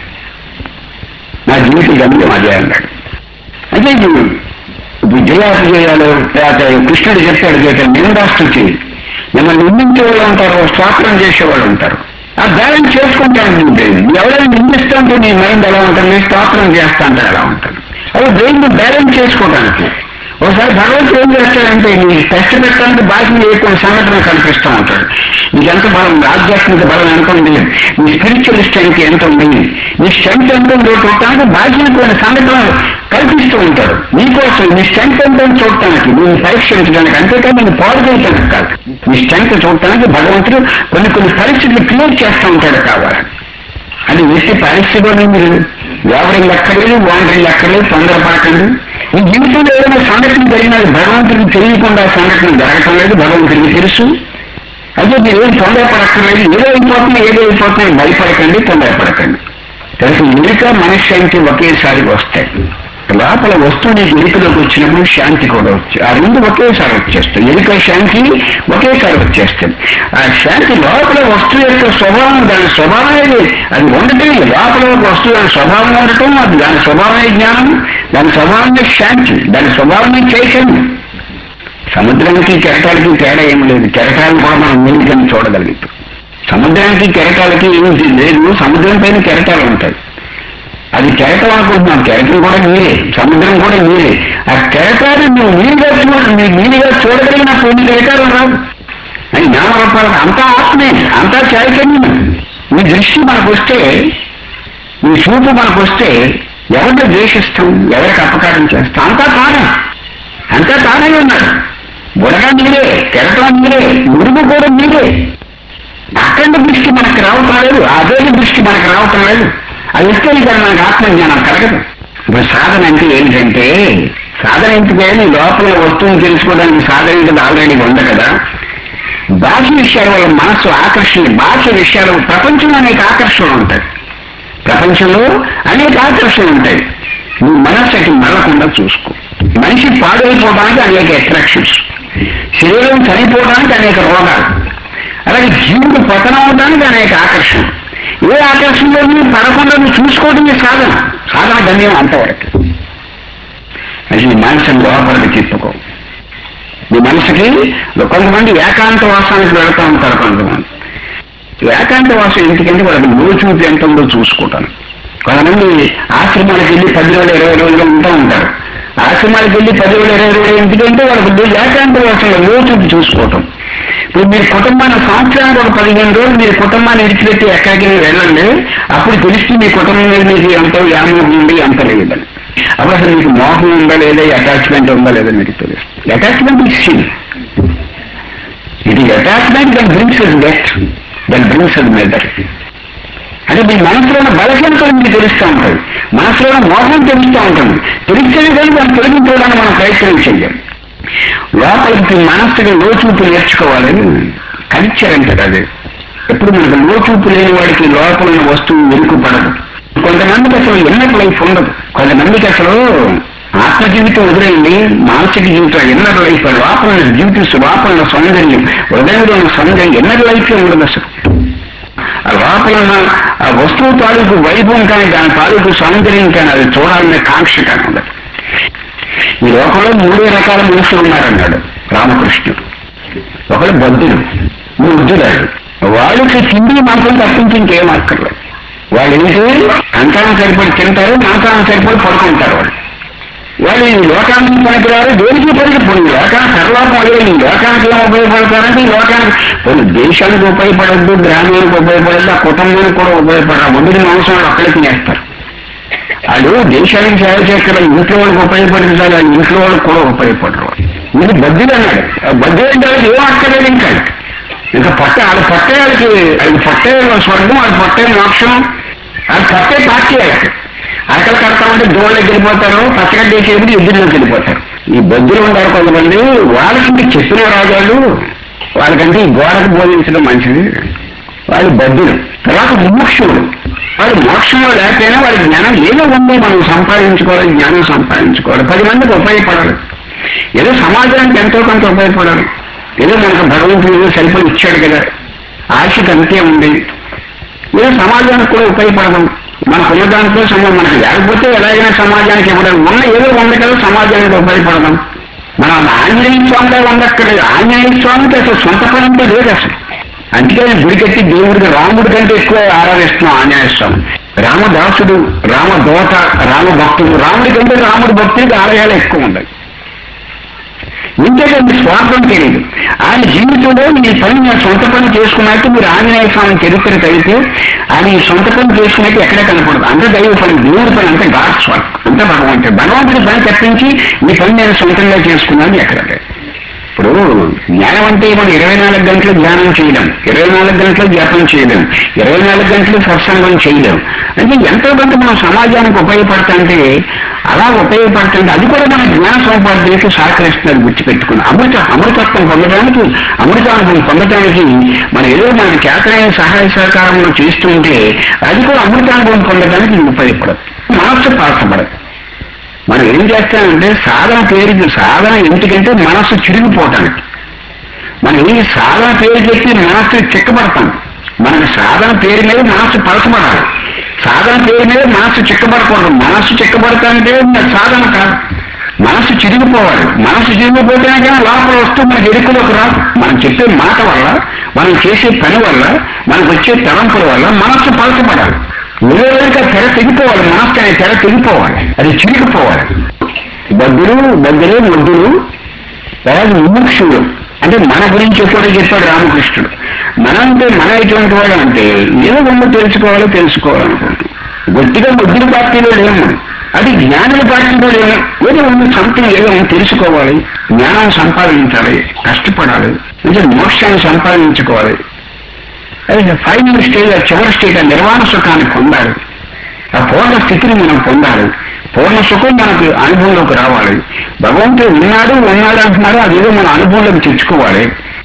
నా జీవిత గమ్యం అదే అన్నాడు. అంటే విజయాపజయాలు కృష్ణుడు చెప్పాడు చేత నిందాస్తుతి. మిమ్మల్ని నిందించే వాళ్ళు ఉంటారు, స్తోత్రం చేసేవాళ్ళు ఉంటారు. ఆ బ్యాలెన్స్ చేసుకుంటాను నీ బ్రెయిన్. ఎవరైనా నిందిస్తుంటే నీ మైండ్ ఎలా ఉంటుంది, స్తోత్రం చేస్తా అంటే ఎలా ఉంటుంది. అవి బ్రెయిన్ బ్యాలెన్స్ చేసుకోవడానికి ఒకసారి భగవంతుడు ఏం చేస్తాడంటే నీ టెస్ట్ పెట్టడానికి బాధ్యత ఎక్కువ సంఘటన కల్పిస్తూ ఉంటాడు. నీకెంత బలం, ఆధ్యాత్మిక బలం ఎంత ఉంది, నీ స్పిరిచువల్ స్ట్రెంగ్త్ ఎంత ఉంది, నీ స్ట్రెంగ్త్ ఎంత ఉందో చూడటానికి బాధ్యతమైన సంఘటన కల్పిస్తూ ఉంటాడు. నీకోసం నీ స్ట్రెంగ్త్ ఎంత చూడటానికి, నేను పరీక్షించడానికి, అంతేకాదు నేను పాడు చేయడానికి కాదు. నీ స్ట్రెంగ్త్ చూడటానికి భగవంతుడు కొన్ని కొన్ని పరిస్థితులు క్రియేట్ చేస్తూ ఉంటాడు కావాలి. అది ఎట్టి పరిస్థితుల్లో మీరు ఎవరికి ఎక్కలేదు, వాండరింగ్ ఎక్కలేదు, తొందరపడకండి. ఈ జీవితంలో ఏదైనా సంఘటన జరిగినది భగవంతుడికి తెలియకుండా సంఘటన జరగటం లేదు, భగవంతుడికి తెలుసు. అయితే మీరు ఏం తొందరపడక్కర్లేదు. ఏదో అయిపోతుంది ఏదో అయిపోతుంది భయపడకండి, తొందరపడకండి. తెలిసి ఎరుక మనశ్శాంతి ఒకేసారి వస్తాయి. లోపల వస్తువు నీకు ఎరుకలోకి వచ్చినప్పుడు శాంతి కూడా వచ్చి ఆ రెండు ఒకేసారి వచ్చేస్తాయి. ఎరుక శాంతి ఒకేసారి వచ్చేస్తాయి. ఆ శాంతి లోపల వస్తువు యొక్క స్వభావం, దాని స్వభావమే అది ఉండటం. లోపల వస్తువు దాని స్వభావం ఉండటం, అది దాని స్వభావమే జ్ఞానం, దాని స్వభావమే శాంతి, దాని స్వభావమే చైతన్యం. సముద్రానికి కెరటాలకి తేడా ఏమి లేదు. కెరటాలను కూడా మనం నీటిని చూడగలుగుతాం. సముద్రానికి కెరటాలకి ఏమి లేదు. సముద్రం పైన కెరటాలు ఉంటాయి. అది కెరటం అనుకుంటున్నాం. కెరటం కూడా నీరే, సముద్రం కూడా నీరే. ఆ కెరటాన్ని నువ్వు నీరుగా చూడ నీ నీరుగా చూడగలిగిన కొన్ని కెరటాలు రావు. అని నామరూపాలు అంతా ఆత్మే, అంతా చైతన్యం. నీ దృష్టి మనకు వస్తే, నీ చూపు మనకు వస్తే ఎవరిని ద్వేషిస్తాం, ఎవరికి అపకారం చేస్తాం? అంతా తానే, అంతా తానే ఉన్నాడు. బుడగా మీరే, కెరటం మీరే, మురుగు కూడా మీరే. అఖండ దృష్టి మనకు రావటం లేదు, అదే దృష్టి మనకు రావటం లేదు. అది ఇస్తే కానీ మనకు ఆత్మజ్ఞానం కలగదు. ఇప్పుడు సాధన అంటే ఏంటంటే, సాధన ఎందుకే నీ లోపల వస్తువుని తెలుసుకోవడానికి సాధన ఏంటంటే ఆల్రెడీ ఉంది కదా. బాహ్య విషయాల వల్ల మనసు ఆకర్షణ, బాహ్య విషయాలు ప్రపంచంలో అనేక ఆకర్షణలు ఉంటాయి, ప్రపంచంలో అనేక ఆకర్షణలు ఉంటాయి. నువ్వు మనస్సుకి మరలకుండా చూసుకో. మనిషి పాడైపోవడానికి అనేక అట్రాక్షన్స్, శరీరం చనిపోవడానికి అనేక రోగాలు, అలాగే జీవుడు పతనం అవడానికి అనేక ఆకర్షణ. ఏ ఆకర్షణలో నువ్వు పడకుండా నువ్వు చూసుకోవడమే సాధన. సాధన గమ్యం అంతవరకు. అది నీ మనసుని లోపలికి తిప్పుకో. నీ మనసుకి కొంతమంది ఏకాంత వాసానికి వెళ్తూ ఉంటారు. కొంతమంది ఏకాంత వాసం ఎందుకంటే వాళ్ళకి లోచూపు ఎంత ఉందో చూసుకోవటాను. కొంతమంది ఆశ్రమాలకు వెళ్ళి పది రోజులు ఇరవై రోజులు ఉంటూ ఉంటారు. ఆశ్రమాలకు వెళ్ళి పది రోజులు ఇరవై రోజులు ఎందుకంటే వాళ్ళకి ఏకాంత వాసంలో లోచూపు చూసుకోవటం. ఇప్పుడు మీరు కుటుంబాన్ని సంవత్సరానికి ఒక పదిహేను రోజులు మీరు కుటుంబాన్ని విడిచిపెట్టి ఎక్కడికి వెళ్ళండి, అప్పుడు తెలిసి మీ కుటుంబం మీద మీకు ఎంతో వ్యామోహం ఉంది, ఎంత లేదని. అప్పుడు అసలు మీకు మోహం ఉందా లేదా, అటాచ్మెంట్ ఉందా లేదా మీకు తెలుసు. Attachment is sin. ఇది attachment that brings us death, that brings us mother. అంటే మీ మనసులో ఉన్న బలహీనతలు మీకు తెలుస్తూ ఉంటుంది, మనసులో ఉన్న మోహం తెలుస్తూ ఉంటుంది. తెలిస్తేనే కానీ దాన్ని తొలగించుకోవడానికి మనం ప్రయత్నం చేయాలి. లోపలికి మనస్సుగా లోచూపు నేర్చుకోవాలని కల్చర్ అంటారు. అది ఎప్పుడు మనకు లోచూపు లేని వాడికి లోపల ఉన్న వస్తువు వెనుకపడదు. కొంతమందికి అసలు ఎన్నర్ లైఫ్ ఉండదు. కొంతమందికి అసలు ఆత్మ జీవితం వదిలేయండి, మానసిక జీవితం, ఎన్నర్ లైఫ్, లోపల జీవితం, లోపల సౌందర్యం, హృదయంలో ఉన్న సౌందర్యం, ఎన్నర్ లైఫ్ ఉండదు అసలు. ఆ లోపల ఉన్న ఆ వస్తువు తాలూకు వైభవం కానీ, దాని తాలూకు సౌందర్యం కానీ, అది చూడాలనే కాంక్ష కానీ ఉండదు. ఈ లోకంలో మూడే రకాల మనుషులు ఉన్నారన్నాడు రామకృష్ణుడు. ఒకడు బద్ధుడు, బుద్ధుడాడు. వాళ్ళకి తిండి మాత్రం తప్పించి ఇంకేం అక్కర్లేదు. వాళ్ళు ఏంటి అంతరం సరిపడి తింటారు, మాంసాన్ని సరిపడి పడుకుంటారు. వాళ్ళు వాళ్ళు ఈ లోకానికి పనికిరారు, దేనికి పనికిపోయి లోకానికి సర్వలోకం అదే. ఈ లోకానికి ఏం ఉపయోగపడతారంటే ఈ లోకానికి కొన్ని దేశానికి ఉపయోగపడద్దు, గ్రామానికి ఉపయోగపడద్దు, ఆ కుటుంబానికి కూడా ఉపయోగపడరు. మొదటి మాంసం అక్కడే తినేస్తారు. వాళ్ళు దేశానికి సేవ చేస్తారు, ఇంట్లో వాళ్ళకి ఉపయోగపడుతుంది, వాళ్ళు ఇంట్లో వాళ్ళకి కూడా ఉపయోగపడరు. ఇది బద్దీలు అన్నాడు. బద్దీలు అంటే వాళ్ళకి ఏం అక్కర్లేదు. ఇంకా ఇంకా పట్టే వాళ్ళు పట్టే వాళ్ళకి అది పట్టే స్వర్గం, వాళ్ళు పట్టే మోక్షం, వాళ్ళు పట్టే పార్టీ. వాళ్ళకి అక్కడికి కడతామంటే దూళ్ళకి వెళ్ళిపోతారు, పచ్చగడ్డ వేసేది ఎద్దుల్లోకి వెళ్ళిపోతారు. ఈ బొద్దులు ఉంటారు కొంతమంది, వాళ్ళకి చెప్పిన రాజాలు వాళ్ళకంటే ఈ గోడకు బోధించడం మంచిది. వాళ్ళు బొద్దులు. తర్వాత ముముక్షుడు, వాడు మోక్షంలో లేకపోయినా వాడి జ్ఞానం ఏదో ఉంది, మనం సంపాదించుకోవాలి, జ్ఞానం సంపాదించుకోవాలి, పది మందికి ఉపయోగపడాలి, ఏదో సమాజానికి ఎంతో కొంత ఉపయోగపడాలి. ఏదో మనకు భగవంతుడు ఏదో సరిపడి ఇచ్చాడు కదా, ఆశకి అంతే ఉంది, ఏదో సమాజానికి కూడా ఉపయోగపడదాం. మనకు ఉన్న దాంట్లో సమయం మనకు లేకపోతే ఎలాగైనా సమాజానికి ఇవ్వడం, ఉన్న ఏదో ఉంది కదా సమాజానికి ఉపయోగపడదాం. మనం ఆంజనేయ స్వామిగా ఉండక్కర్లేదు. ఆంజనేయ స్వామికి అసలు సొంత పని అంటే లేదు అసలు. అందుకే గుడికెట్టి దేవుడికి రాముడి కంటే ఎక్కువ ఆరాధిస్తున్నాం ఆంజనేయ స్వామి. రామదాసుడు, రామదోత, రామభక్తుడు. రాముడి కంటే రాముడి భక్తుడికి ఆలయాలు ఎక్కువ ఉన్నాయి. ఇంతేకాదు స్వార్థం తెలియదు. ఆయన జీవితంలో మీ పని నేను సొంత పని చేసుకున్నట్టు మీరు ఆంజనేయ స్వామి చరిత్ర కలిగితే ఆయన ఈ సొంత పని చేసుకున్నట్టు ఎక్కడే కనపడదు. అంత దైవ పని, దేవుడి పని, అంతా గాడ్స్ వర్క్, అంతా భగవంతుడు. భగవంతుడి పని తప్పించి మీ పని నేను సొంతంగా చేసుకున్నాను ఎక్కడ. ఇప్పుడు జ్ఞానం అంటే మనం ఇరవై నాలుగు గంటలు ధ్యానం చేయలేం, ఇరవై నాలుగు గంటలు జపం చేయలేం, ఇరవై నాలుగు గంటలు సత్సంగం చేయలేం. అంటే ఎంతో కొంత మనం సమాజానికి ఉపయోగపడుతుంటే, అలా ఉపయోగపడుతుంటే అది కూడా మన జ్ఞాన సముపార్జనకి సహకరిస్తున్నది గుర్తుపెట్టుకుని. అమృత అమృతత్వం పొందడానికి, అమృతానుభవం పొందడానికి మనం ఏదో మనకి చేతనైన సహాయ సహకారంలో చేస్తుంటే అది కూడా అమృతానుభవం పొందడానికి ఉపయోగపడదు, మనస్సు పాల్చబడదు. మనం ఏం చేస్తామంటే సాధన పేరుకి, సాధన ఎందుకంటే మనస్సు చిరిగిపోవటానికి. మనం ఈ సాధన పేరు చెప్పి మనస్సు చిక్కబడతాం. మనకి సాధన పేరు మీద మనస్సు పలసపడాలి, సాధన పేరు మీద మనస్సు చిక్కబడకూడదు. మనస్సు చిక్కబడతానంటే సాధన కాదు, మనస్సు చిరిగిపోవాలి. మనస్సు చిరిగిపోతేనే కానీ లోపల వస్తూ మనకి ఎరుకలోకి రాదు. మనం చెప్పే మాట వల్ల, మనం చేసే పని వల్ల, మనకు వచ్చే తలంపుల వల్ల మనస్సు పలసపడాలి. నివేదిక తెర తెగిపోవాలి, మనస్సు అనే తెర తెగిపోవాలి, అది చిరిగిపోవాలి. బద్దులు బద్దులు ముద్దులు తర్వాత ముముక్షుడు అంటే మన గురించి ఎప్పుడో చెప్పాడు రామకృష్ణుడు. మన అంటే మన ఎటువంటి వాడు అంటే ఏదో ఉందో తెలుసుకోవాలో తెలుసుకోవాలనుకుంటున్నాం. గట్టిగా ముద్దుల పార్టీలో లేము. అది జ్ఞానం పాటించడం ఏదో ఉంది, సంథింగ్ ఏదో ఉంది, తెలుసుకోవాలి, జ్ఞానం సంపాదించాలి, కష్టపడాలి, అంటే మోక్షాన్ని సంపాదించుకోవాలి. అది ఫైనల్ స్టేజ్, ఆ చివరి స్టేజ్, ఆ నిర్వాణ సుఖాన్ని పొందాలి, ఆ పూర్ణ స్థితిని మనం పొందాలి, పూర్ణ సుఖం మనకు అనుభవంలోకి రావాలి. భగవంతుడు ఉన్నాడు ఉన్నాడు అంటున్నారు, అదేదో మన అనుభవంలోకి తెచ్చుకోవాలి.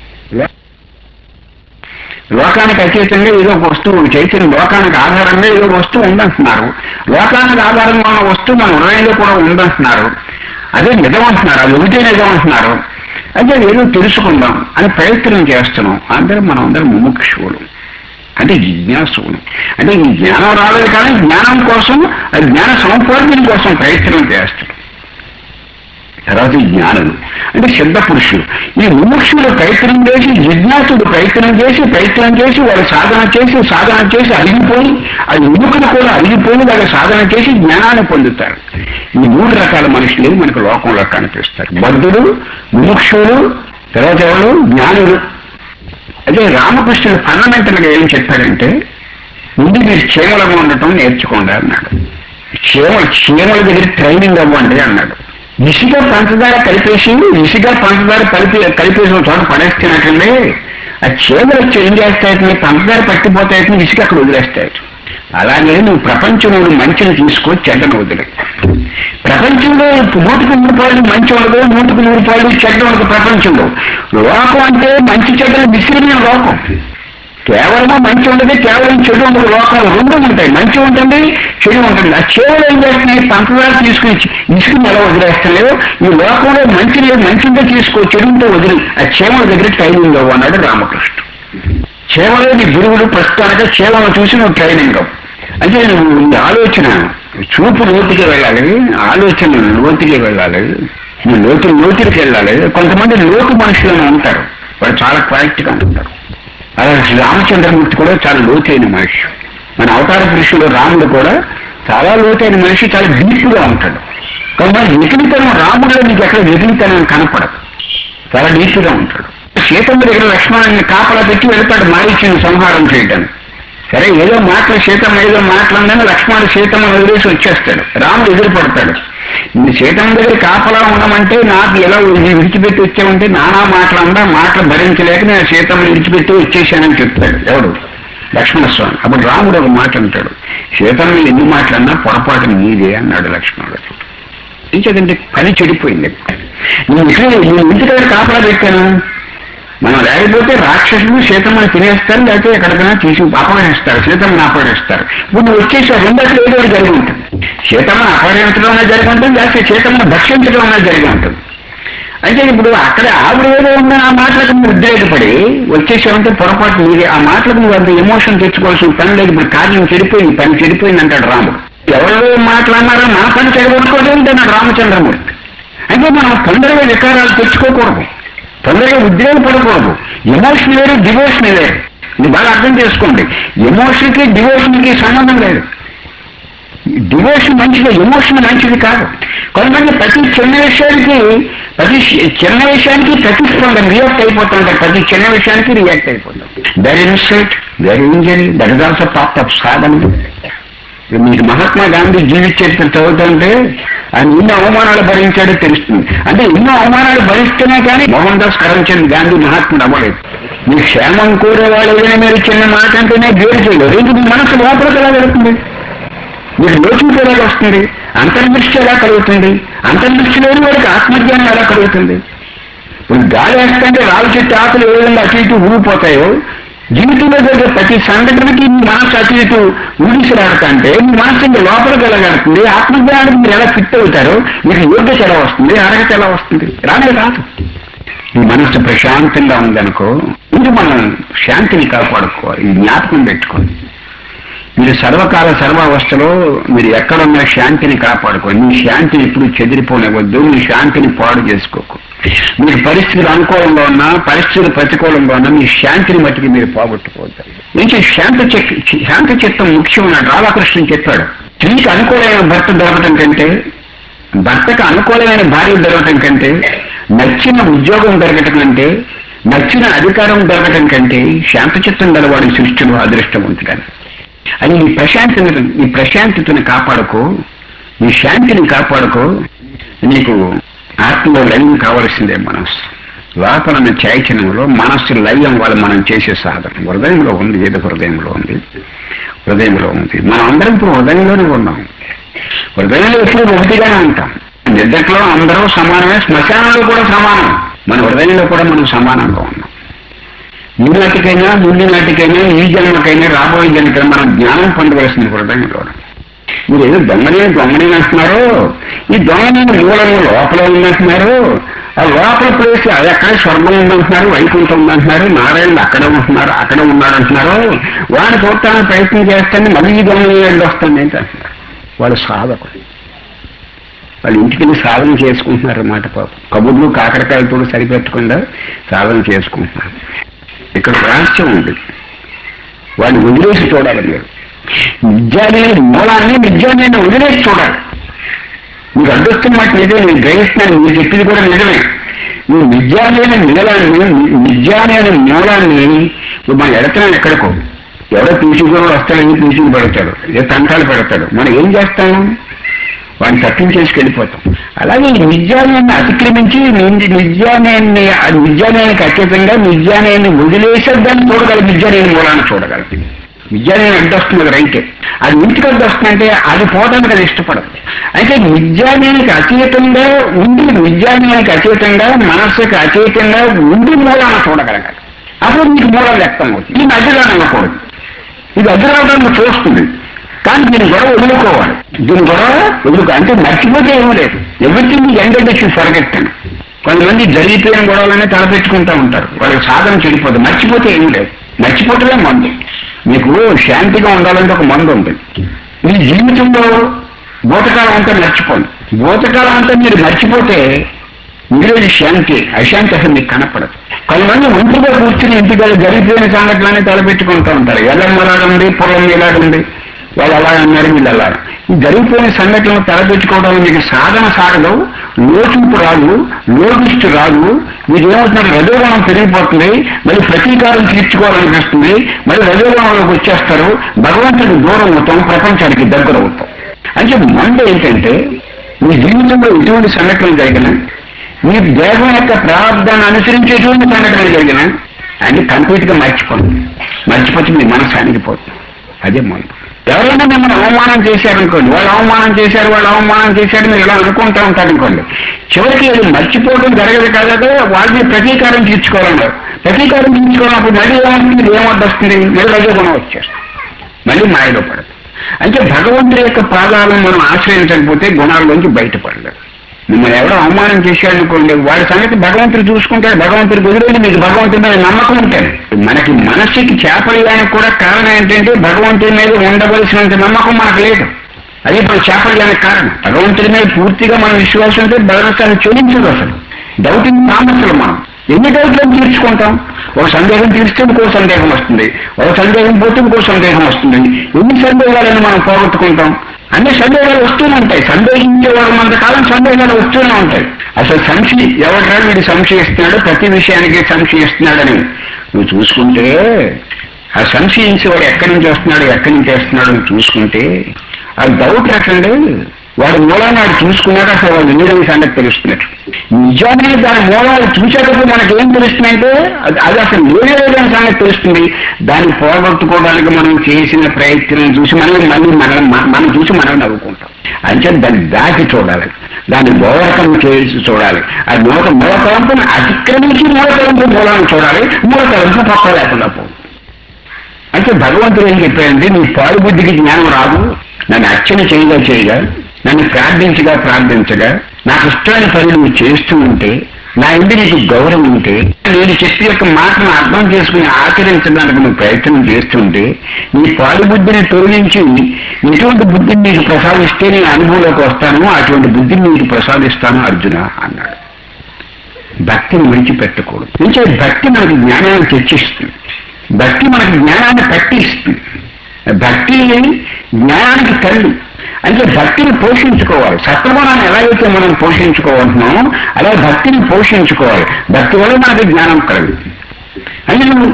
లోకానికి అతీతంగా ఏదో ఒక వస్తువు, చైతన్య లోకానికి ఆధారంగా ఏదో వస్తువు ఉందంటున్నారు, లోకానికి ఆధారంగా ఉన్న వస్తువు మన హృదయంలో కూడా ఉందంటున్నారు, అదే నిజం అంటున్నారు, అది ఒకటే నిజం అంటున్నారు. అంటే ఏదో తెలుసుకుందాం అని ప్రయత్నం చేస్తున్నాం. అందరం మనం అందరం ముముక్షువులు, అంటే జిజ్ఞాసువులు. అంటే ఈ జ్ఞానం రాలేదు కానీ జ్ఞానం కోసం, జ్ఞాన సముపార్జన కోసం ప్రయత్నం చేస్తాం. తర్వాత జ్ఞానులు అంటే సిద్ధ పురుషులు. ఈ ముముక్షులు ప్రయత్నం చేసి, జిజ్ఞాసుడు ప్రయత్నం చేసి ప్రయత్నం చేసి వాడు సాధన చేసి సాధన చేసి అరిగిపోయి, ఆ ఎముకలు కూడా అరిగిపోయి వాడు సాధన చేసి జ్ఞానాన్ని పొందుతారు. ఈ మూడు రకాల మనుషులు మనకు లోకంలో కనిపిస్తారు. బద్ధుడు, ముముక్షులు, తర్వాత ఎవరు జ్ఞానులు. అదే రామకృష్ణుడు ఫండమెంటల్ గా ఏం చెప్పాడంటే, ముందు మీరు క్షేమలంగా ఉండటం నేర్చుకోండి అన్నాడు. క్షేమ క్షేమల దగ్గర ట్రైనింగ్ అవ్వండి అన్నాడు. ఇసుక పంచదార కలిపేసి ఇసుక పంచదార కలిపి కలిపేసి ఒక చోట పడేస్తున్నట్లండి, ఆ చేతులు వచ్చి ఏం చేస్తాయి, పంచదార పట్టిపోతాయి, ఇసుక అక్కడ వదిలేస్తాయి. అలాగే నువ్వు ప్రపంచంలో మంచిని తీసుకో, చెడ్డను వదిలే. ప్రపంచంలో నూటికి నూరు పాళ్ళు మంచి ఉండదు, నూటికి నూరు పాళ్ళు చెడ్డ ఉండదు. ప్రపంచంలో లోకం అంటే మంచి చెడ్డలు మిశ్రమైన లోకం. కేవలము మంచి ఉండదు, కేవలం చెడు ఉండదు. లోకాలు రెండు ఉంటాయి, మంచి ఉంటుంది, చెడు ఉంటుంది. ఆ చెవులు ఏం చేస్తున్నాయి, పంచదార తీసుకుని ఇసుకుని ఎలా వదిలేస్తలేవు. ఈ లోకంలో మంచి లేదు, మంచిగా తీసుకో, చెడుంటే వదిలి. ఆ చేమల దగ్గర ట్రైనింగ్ అవ్వు అన్నాడు రామకృష్ణ. చేమలో నీ గురువుడు ప్రస్తుతానికి చేమను చూసి నువ్వు ట్రైనింగ్ అవ్వు. అంటే నువ్వు ఈ ఆలోచన చూపు లోతుకి వెళ్ళాలి, ఆలోచన లోతుకి వెళ్ళాలి, నీ లోతు లోతుకి వెళ్ళాలి. కొంతమంది లోతు మనుషులను ఉంటారు, వాళ్ళు చాలా క్వాలిటీగా ఉంటారు. అలాగే రామచంద్రమూర్తి కూడా చాలా లోతైన మనిషి. మన అవతార పురుషుడు రాముడు కూడా చాలా లోతైన మనిషి, చాలా డీప్గా ఉంటాడు. కొంతమంది వెకిలితనం రాముడిలో నీకు ఎక్కడ వెకిలితనం కనపడదు, చాలా డీప్గా ఉంటాడు. సీతమ్మ దగ్గర లక్ష్మణుని కాపలా పెట్టి వెళ్తాడు మారీచుని సంహారం చేయడానికి. సరే ఏదో మాటలు సీతమ్మ ఏదో మాట్లాడని లక్ష్మణుడు సీతమ్మను వదిలేసి వచ్చేస్తాడు. రాముడు ఎదురుపడతాడు. నీ సీతమ్మ దగ్గర కాపలా ఉండమంటే నాకు ఎలా విడిచిపెట్టి వచ్చామంటే నానా మాటలందా, మాటలు భరించలేక నేను సీతమ్మని విడిచిపెట్టి వచ్చేసానని చెప్తాడు ఎవడు, లక్ష్మణస్వామి. అప్పుడు రాముడు ఒక మాట అంటాడు, సీతమ్మ ఎన్ని మాటలన్నా పొరపాటు నీదే అన్నాడు లక్ష్మణుడు. ఇంకేదంటే పని చెడిపోయింది. నేను ఇక్కడ నేను ఇంటి దగ్గర కాపలా పెట్టాను, మనం లేకపోతే రాక్షసులు సీతమ్మని తినేస్తారు, లేకపోతే ఎక్కడికైనా తీసి అపహరిస్తారు, సీతమ్మని అపహరిస్తారు. ఇప్పుడు నువ్వు వచ్చేసి రెండట్లు ఏదో జరిగి ఉంటుంది. సీతమ్మని అపహరించడం అనేది జరిగి ఉంటుంది, లేకపోతే సీతమ్మని భక్షించడం అనేది జరిగి ఉంటుంది. అయితే ఇప్పుడు అక్కడ ఆవిడ ఏదో ఉన్న ఆ మాటలకు నువ్వు ఉద్రేకపడి వచ్చేసామంటే పొరపాటు నీది. ఆ మాటలకు నువ్వు అంత ఎమోషన్ తెచ్చుకోవాల్సిన పని లేదు. ఇప్పుడు కార్యం చెడిపోయింది, పని చెడిపోయింది అంటాడు రాముడు. ఎవరో మాట్లాడినారో నా పని చెడగొట్టుకోలేదు అన్నాడు రామచంద్రమూర్తి. అంటే మనం తొందరగా వికారాలు తెచ్చుకోకూడదు, తొందరగా ఉద్రేకపడకూడదు. ఎమోషన్ వేరు, డివోషన్ వేరు. ఇది బాగా అర్థం చేసుకోండి. ఎమోషన్కి డివోషన్కి సంబంధం లేదు. డివోషన్ మంచిది, ఎమోషన్ మంచిది కాదు. కొంతమంది ప్రతి చిన్న విషయానికి ప్రతి చిన్న విషయానికి ప్రతిస్పందన రియాక్ట్ అయిపోతుంటారు, ప్రతి చిన్న విషయానికి రియాక్ట్ అయిపోతాం. The insult, the injury, that is also part of సాధన. మీకు మహాత్మా గాంధీ జీవిత చరిత్ర చదువుతుంటే ఆయన ఎన్నో అవమానాలు భరించాడో తెలుస్తుంది. అంటే ఎన్నో అవమానాలు భరిస్తేనే కానీ మోహన్ దాస్ కరమ్చంద్ గాంధీ మహాత్ముడు అవ్వలేదు. మీ క్షేమం కోరేవాళ్ళు ఏదైనా మీరు చిన్న మాట అంటేనే గేరు చేయలేదు. ఇది మీ మనసు లోపలికి ఎలా వెళుతుంది, మీకు లోచుకు ఎలా వస్తుంది, అంతర్దృష్టి ఎలా కలుగుతుంది, అంతర్దృష్టి లేని వాడికి ఆత్మజ్ఞానం ఎలా కలుగుతుంది. ఇప్పుడు గాలి వేస్తుంటే రావి చెట్టు ఆకులు ఏ విధంగా అటు ఇటు ఊగిపోతాయో, జీవితంలో జరిగే ప్రతి సంఘటనకి మీ మనసు అటు ఇటు ఊడిసిరాడుతుంటే మీ మనసు ఇంకా లోపలికి వెళ్ళగలుగుతుంది. ఆత్మజ్ఞానానికి మీరు ఎలా ఫిట్ అవుతారో మీకు యోగ్యత ఎలా వస్తుంది, అర్హత ఎలా వస్తుంది, రానే రాదు. మీ మనసు ప్రశాంతంగా ఉందనుకో, ఇది మనం శాంతిని కాపాడుకోవాలి. ఈ జ్ఞాపకం పెట్టుకోండి. మీరు సర్వకాల సర్వావస్థలో మీరు ఎక్కడున్న శాంతిని కాపాడుకోండి. మీ శాంతిని ఎప్పుడు చెదిరిపోనివ్వద్దు, మీ శాంతిని పాడు చేసుకోకు. మీకు పరిస్థితులు అనుకూలంగా ఉన్నా, పరిస్థితులు ప్రతికూలంగా ఉన్నా మీ శాంతిని మట్టికి మీరు పోగొట్టుకోవద్దు. నుంచి శాంతి శాంతి చిత్తం ముఖ్యం అన్నాడు రాధాకృష్ణన్ చెప్పాడు. స్త్రీకి అనుకూలమైన భర్త దొరకటం కంటే, భర్తకు అనుకూలమైన భార్య దొరకటం కంటే, నచ్చిన ఉద్యోగం దొరకటం కంటే, నచ్చిన అధికారం దొరకటం కంటే శాంతి చిత్తం గలవాడి సృష్టిలో అదృష్టవంతుడని. అది నీ ప్రశాంతతను నీ ప్రశాంతతను కాపాడుకో, నీ శాంతిని కాపాడుకో, నీకు ఆత్మలో లయం కావలసిందే మనస్సు. లోపల చైతన్యంలో మనస్సు లయం వల్ల మనం చేసే సాధన హృదయంలో ఉంది. ఏదో హృదయంలో ఉంది, హృదయంలో ఉంది. మనం అందరం ఇప్పుడు హృదయంలోనే ఉన్నాం. హృదయంలో ఎప్పుడు ఒకటిగానే ఉంటాం. నిద్రలో అందరూ సమానమే, శ్మశానంలో కూడా సమానం. మన హృదయంలో కూడా మనం సమానంగా ఉన్నాం. ఈ నాటికైనా ముందు నాటికైనా ఈ జన్మకైనా రాబోయే జన్మకైనా మనం జ్ఞానం పొందవలసింది హృదయంలో. మీరు ఏదో దొంగనే దొంగనే అంటున్నారు. ఈ దొంగని మూలంలో లోపల ఉందంటున్నారు. ఆ లోపల ప్లేస్ అది అక్కడే స్వర్గం ఉందంటున్నారు, వైకుంఠం ఉందంటున్నారు, నారాయణుడు అక్కడే ఉంటున్నారు, అక్కడే ఉన్నాడు అంటున్నారు. వాడిని చూడటానికి ప్రయత్నం చేస్తాను, మళ్ళీ ఈ దొంగని వెళ్ళి వస్తుంది ఏంటి అంటున్నారు. వాళ్ళు సాధకులు. వాళ్ళు ఇంటికి సాధన చేసుకుంటున్నారు అన్నమాట. పాపం కబుర్లు కాకరకాయలతో సరిపెట్టకుండా సాధన చేసుకుంటున్నారు. ఇక్కడ రహస్యం ఉంది. వాళ్ళు వదిలేసి చూడాలి. మీరు విద్యాలయ మూలాన్ని విద్యాలయాన్ని వదిలేసి చూడాలి. మీకు అడ్డొస్తున్న మాట నిజమే, నేను గ్రహిస్తున్నాను, మీరు చెప్పింది కూడా నిజమే. నువ్వు విద్యాలయ మూలాన్ని విద్యాలయ మూలాన్ని మనం ఎడతాం. ఎక్కడికో ఎవడో పీచుకొని వస్తాడని పీచుకు పెడతాడు, ఏ తంకాలు పెడతాడు. మనం ఏం చేస్తాం? వాడిని తప్పించేసి వెళ్ళిపోతాం. అలాగే ఈ విద్యాలయాన్ని అతిక్రమించి విద్యాలయాన్ని విద్యాలయానికి అత్యతంగా విద్యాలయాన్ని వదిలేసేదాన్ని చూడగలరు. విద్యాలయం మూలాన్ని చూడగలరు. విద్యాలయం అడ్డొస్తుంది రైతే, అది ఇంటికి అడ్డొస్తుందంటే అది పోవడానికి అది ఇష్టపడదు. అయితే విద్యాలయానికి అతీతంగా ఉండి విద్యాలయానికి అతీతంగా మనస్సుకి అతీతంగా ఉండి మూలాన్ని చూడగలగాలి. అప్పుడు మీకు మూలాలు వ్యక్తం అవుతుంది. దీన్ని అడ్డురాని అవ్వకూడదు. ఇది అడ్డురావడానికి చూస్తుంది, కానీ దీని గొడవ వదులుకోవాలి. దీని గొడవ వదులుకో అంటే మర్చిపోతే ఏమీ లేదు. Everything end forget. కొంతమంది జరిగిపోయిన గొడవలనే తలపెట్టుకుంటూ ఉంటారు. వాళ్ళకి సాధన చెడిపోదు. మర్చిపోతే ఏమీ లేదు. మర్చిపోవటమే మందు. మీకు శాంతిగా ఉండాలంటే ఒక మందు ఉంది. మీ జీవితంలో భూతకాలం అంతా మర్చిపోండి. భూతకాలం అంతా మీరు మర్చిపోతే మిగిలిన శాంతి అశాంతి అసలు మీకు కనపడదు. కొంతమంది ఒంటిగా కూర్చుని ఇంటికి జరిగిపోయిన సంఘటనలన్నీ తలపెట్టుకుంటూ ఉంటారు. ఎల్లమ్మ ఎలాగుంది, పొలం ఎలాగుంది, వాళ్ళు అలా అన్నారు, వీళ్ళు అలా. ఈ జరిగిపోయిన సంఘటనలు తలపెట్టుకోవడం మీకు సాధన సాగదు, లోచింపు రాదు, లోకిష్టి రాదు. మీకు ఏమవుతున్నారు? రజోగుణం పెరిగిపోతుంది. మళ్ళీ ప్రతీకారం తీర్చుకోవాలనిపిస్తుంది. మళ్ళీ రజోగుణంలోకి వచ్చేస్తారు. భగవంతుడికి దూరం అవుతాం, ప్రపంచానికి దగ్గర అవుతాం. అంటే మంది ఏంటంటే మీ జీవితంలో ఎటువంటి సంఘటనలు జరిగినా, మీ దేహం యొక్క ప్రారంభాన్ని అనుసరించి ఎటువంటి సంఘటనలు జరిగినా అన్ని కంప్లీట్ గా మర్చిపోండి. మర్చిపోతే మీ మనసు అణిగిపోతుంది. అదే మందు. ఎవరైనా మిమ్మల్ని అవమానం చేశారనుకోండి, వాళ్ళు అవమానం చేశారు వాళ్ళు అవమానం చేశారు మీరు ఇలా అనుకుంటూ ఉంటారు అనుకోండి. చివరికి అది మర్చిపోవడం జరగదు కదా, వాళ్ళని ప్రతీకారం తీర్చుకోవాలన్నారు. ప్రతీకారం తీర్చుకోవాలన్నప్పుడు మళ్ళీ ఏమవుతుంది? ఏమొద్దొస్తుంది? మళ్ళీ రజోగుణం వచ్చేస్తుంది, మళ్ళీ మాయలో పడదు. అంటే భగవంతుడి యొక్క పాదాలను మనం ఆశ్రయించకపోతే గుణాల్లోంచి బయటపడలేదు. మిమ్మల్ని ఎవరో అవమానం చేశారనుకోండి, వాడి సంగతి భగవంతుడు చూసుకుంటాడు. భగవంతుడి కుదిరేది మీకు భగవంతుడి మీద నమ్మకం ఉంటాడు. మనకి మనస్సుకి చేపలయానికి కూడా కారణం ఏంటంటే భగవంతుడి మీద ఉండవలసినంత నమ్మకం మనకు లేదు. అదే మన చేపలయానికి కారణం. భగవంతుడి మీద పూర్తిగా మన విశ్వాసం ఉంటే భగవంతుని చెల్లించదు. అసలు డౌటింగ్ తామస్సులు మనం ఎన్ని డౌట్లను తీర్చుకుంటాం? ఒక సందేహం తీర్స్తే ఇంకో సందేహం వస్తుంది, ఒక సందేహం పోతే ఇంకో సందేహం వస్తుంది. ఎన్ని సందేహాలను మనం పోగొట్టుకుంటాం? అన్ని సందేహాలు వస్తూనే ఉంటాయి. సందేహించేవాడు అంతకాలం సందేహాలు వస్తూనే ఉంటాయి. అసలు సంశయం ఎవరైనా వీడు సంశయిస్తున్నాడు, ప్రతి విషయానికి సంశయిస్తున్నాడని నువ్వు చూసుకుంటే, ఆ సంశయించేవాడు ఎక్కడి నుంచి వస్తున్నాడు ఎక్కడి నుంచి వస్తున్నాడు అని చూసుకుంటే ఆ డౌట్ రకండి. వాడి మూలాన్ని వాడు చూసుకున్నాక అసలు వాడు నీడని సంగతి తెలుస్తున్నట్టు. నిజానికి దాని మూలాలు చూసేటప్పుడు మనకి ఏం తెలుస్తుందంటే అది అది అసలు నీడలేదని సంగతి తెలుస్తుంది. దాన్ని పోగొట్టుకోవడానికి మనం చేసిన ప్రయత్నం చూసి మనం మళ్ళీ మనం మనం చూసి మనం నవ్వుకుంటాం. అంటే దాన్ని దాటి చూడాలి, దాన్ని మూలకం చేసి చూడాలి. ఆ మూలక మూలకలంపుని అతిక్రమించి మూలకలంపు మూలాన్ని చూడాలి. మూలకలంపు పక్క లేకుండా పోదు. అంటే భగవంతుడు ఏం చెప్పాడంటే నీ పాడు బుద్ధికి జ్ఞానం రాదు. నన్ను అర్చన చేయగా చేయగా, నన్ను ప్రార్థించగా ప్రార్థించగా, నాకు ఇష్టమైన పని నువ్వు చేస్తూ ఉంటే, నా ఇంటి నీకు గౌరవం ఉంటే, నేను చెప్పి యొక్క మాటను అర్థం చేసుకుని ఆచరించడానికి నువ్వు ప్రయత్నం చేస్తుంటే, నీ పాడు బుద్ధిని తొలగించి ఎటువంటి బుద్ధిని నీకు ప్రసాదిస్తే నేను అనుభవంలోకి వస్తాను, అటువంటి బుద్ధిని నీకు ప్రసాదిస్తాను అర్జున అన్నాడు. భక్తిని విడిచిపెట్టకూడదు. ఇంకా భక్తి మనకి జ్ఞానాన్ని తెచ్చిస్తుంది. భక్తి మనకి జ్ఞానాన్ని పట్టిస్తుంది. భక్తి జ్ఞానానికి తల్లి. అంటే భక్తిని పోషించుకోవాలి. సత్వగుణాన్ని ఎలాగైతే మనం పోషించుకోవాలంటున్నామో అలా భక్తిని పోషించుకోవాలి. భక్తి వల్ల మనకి జ్ఞానం కలుగుతుంది. అంటే నువ్వు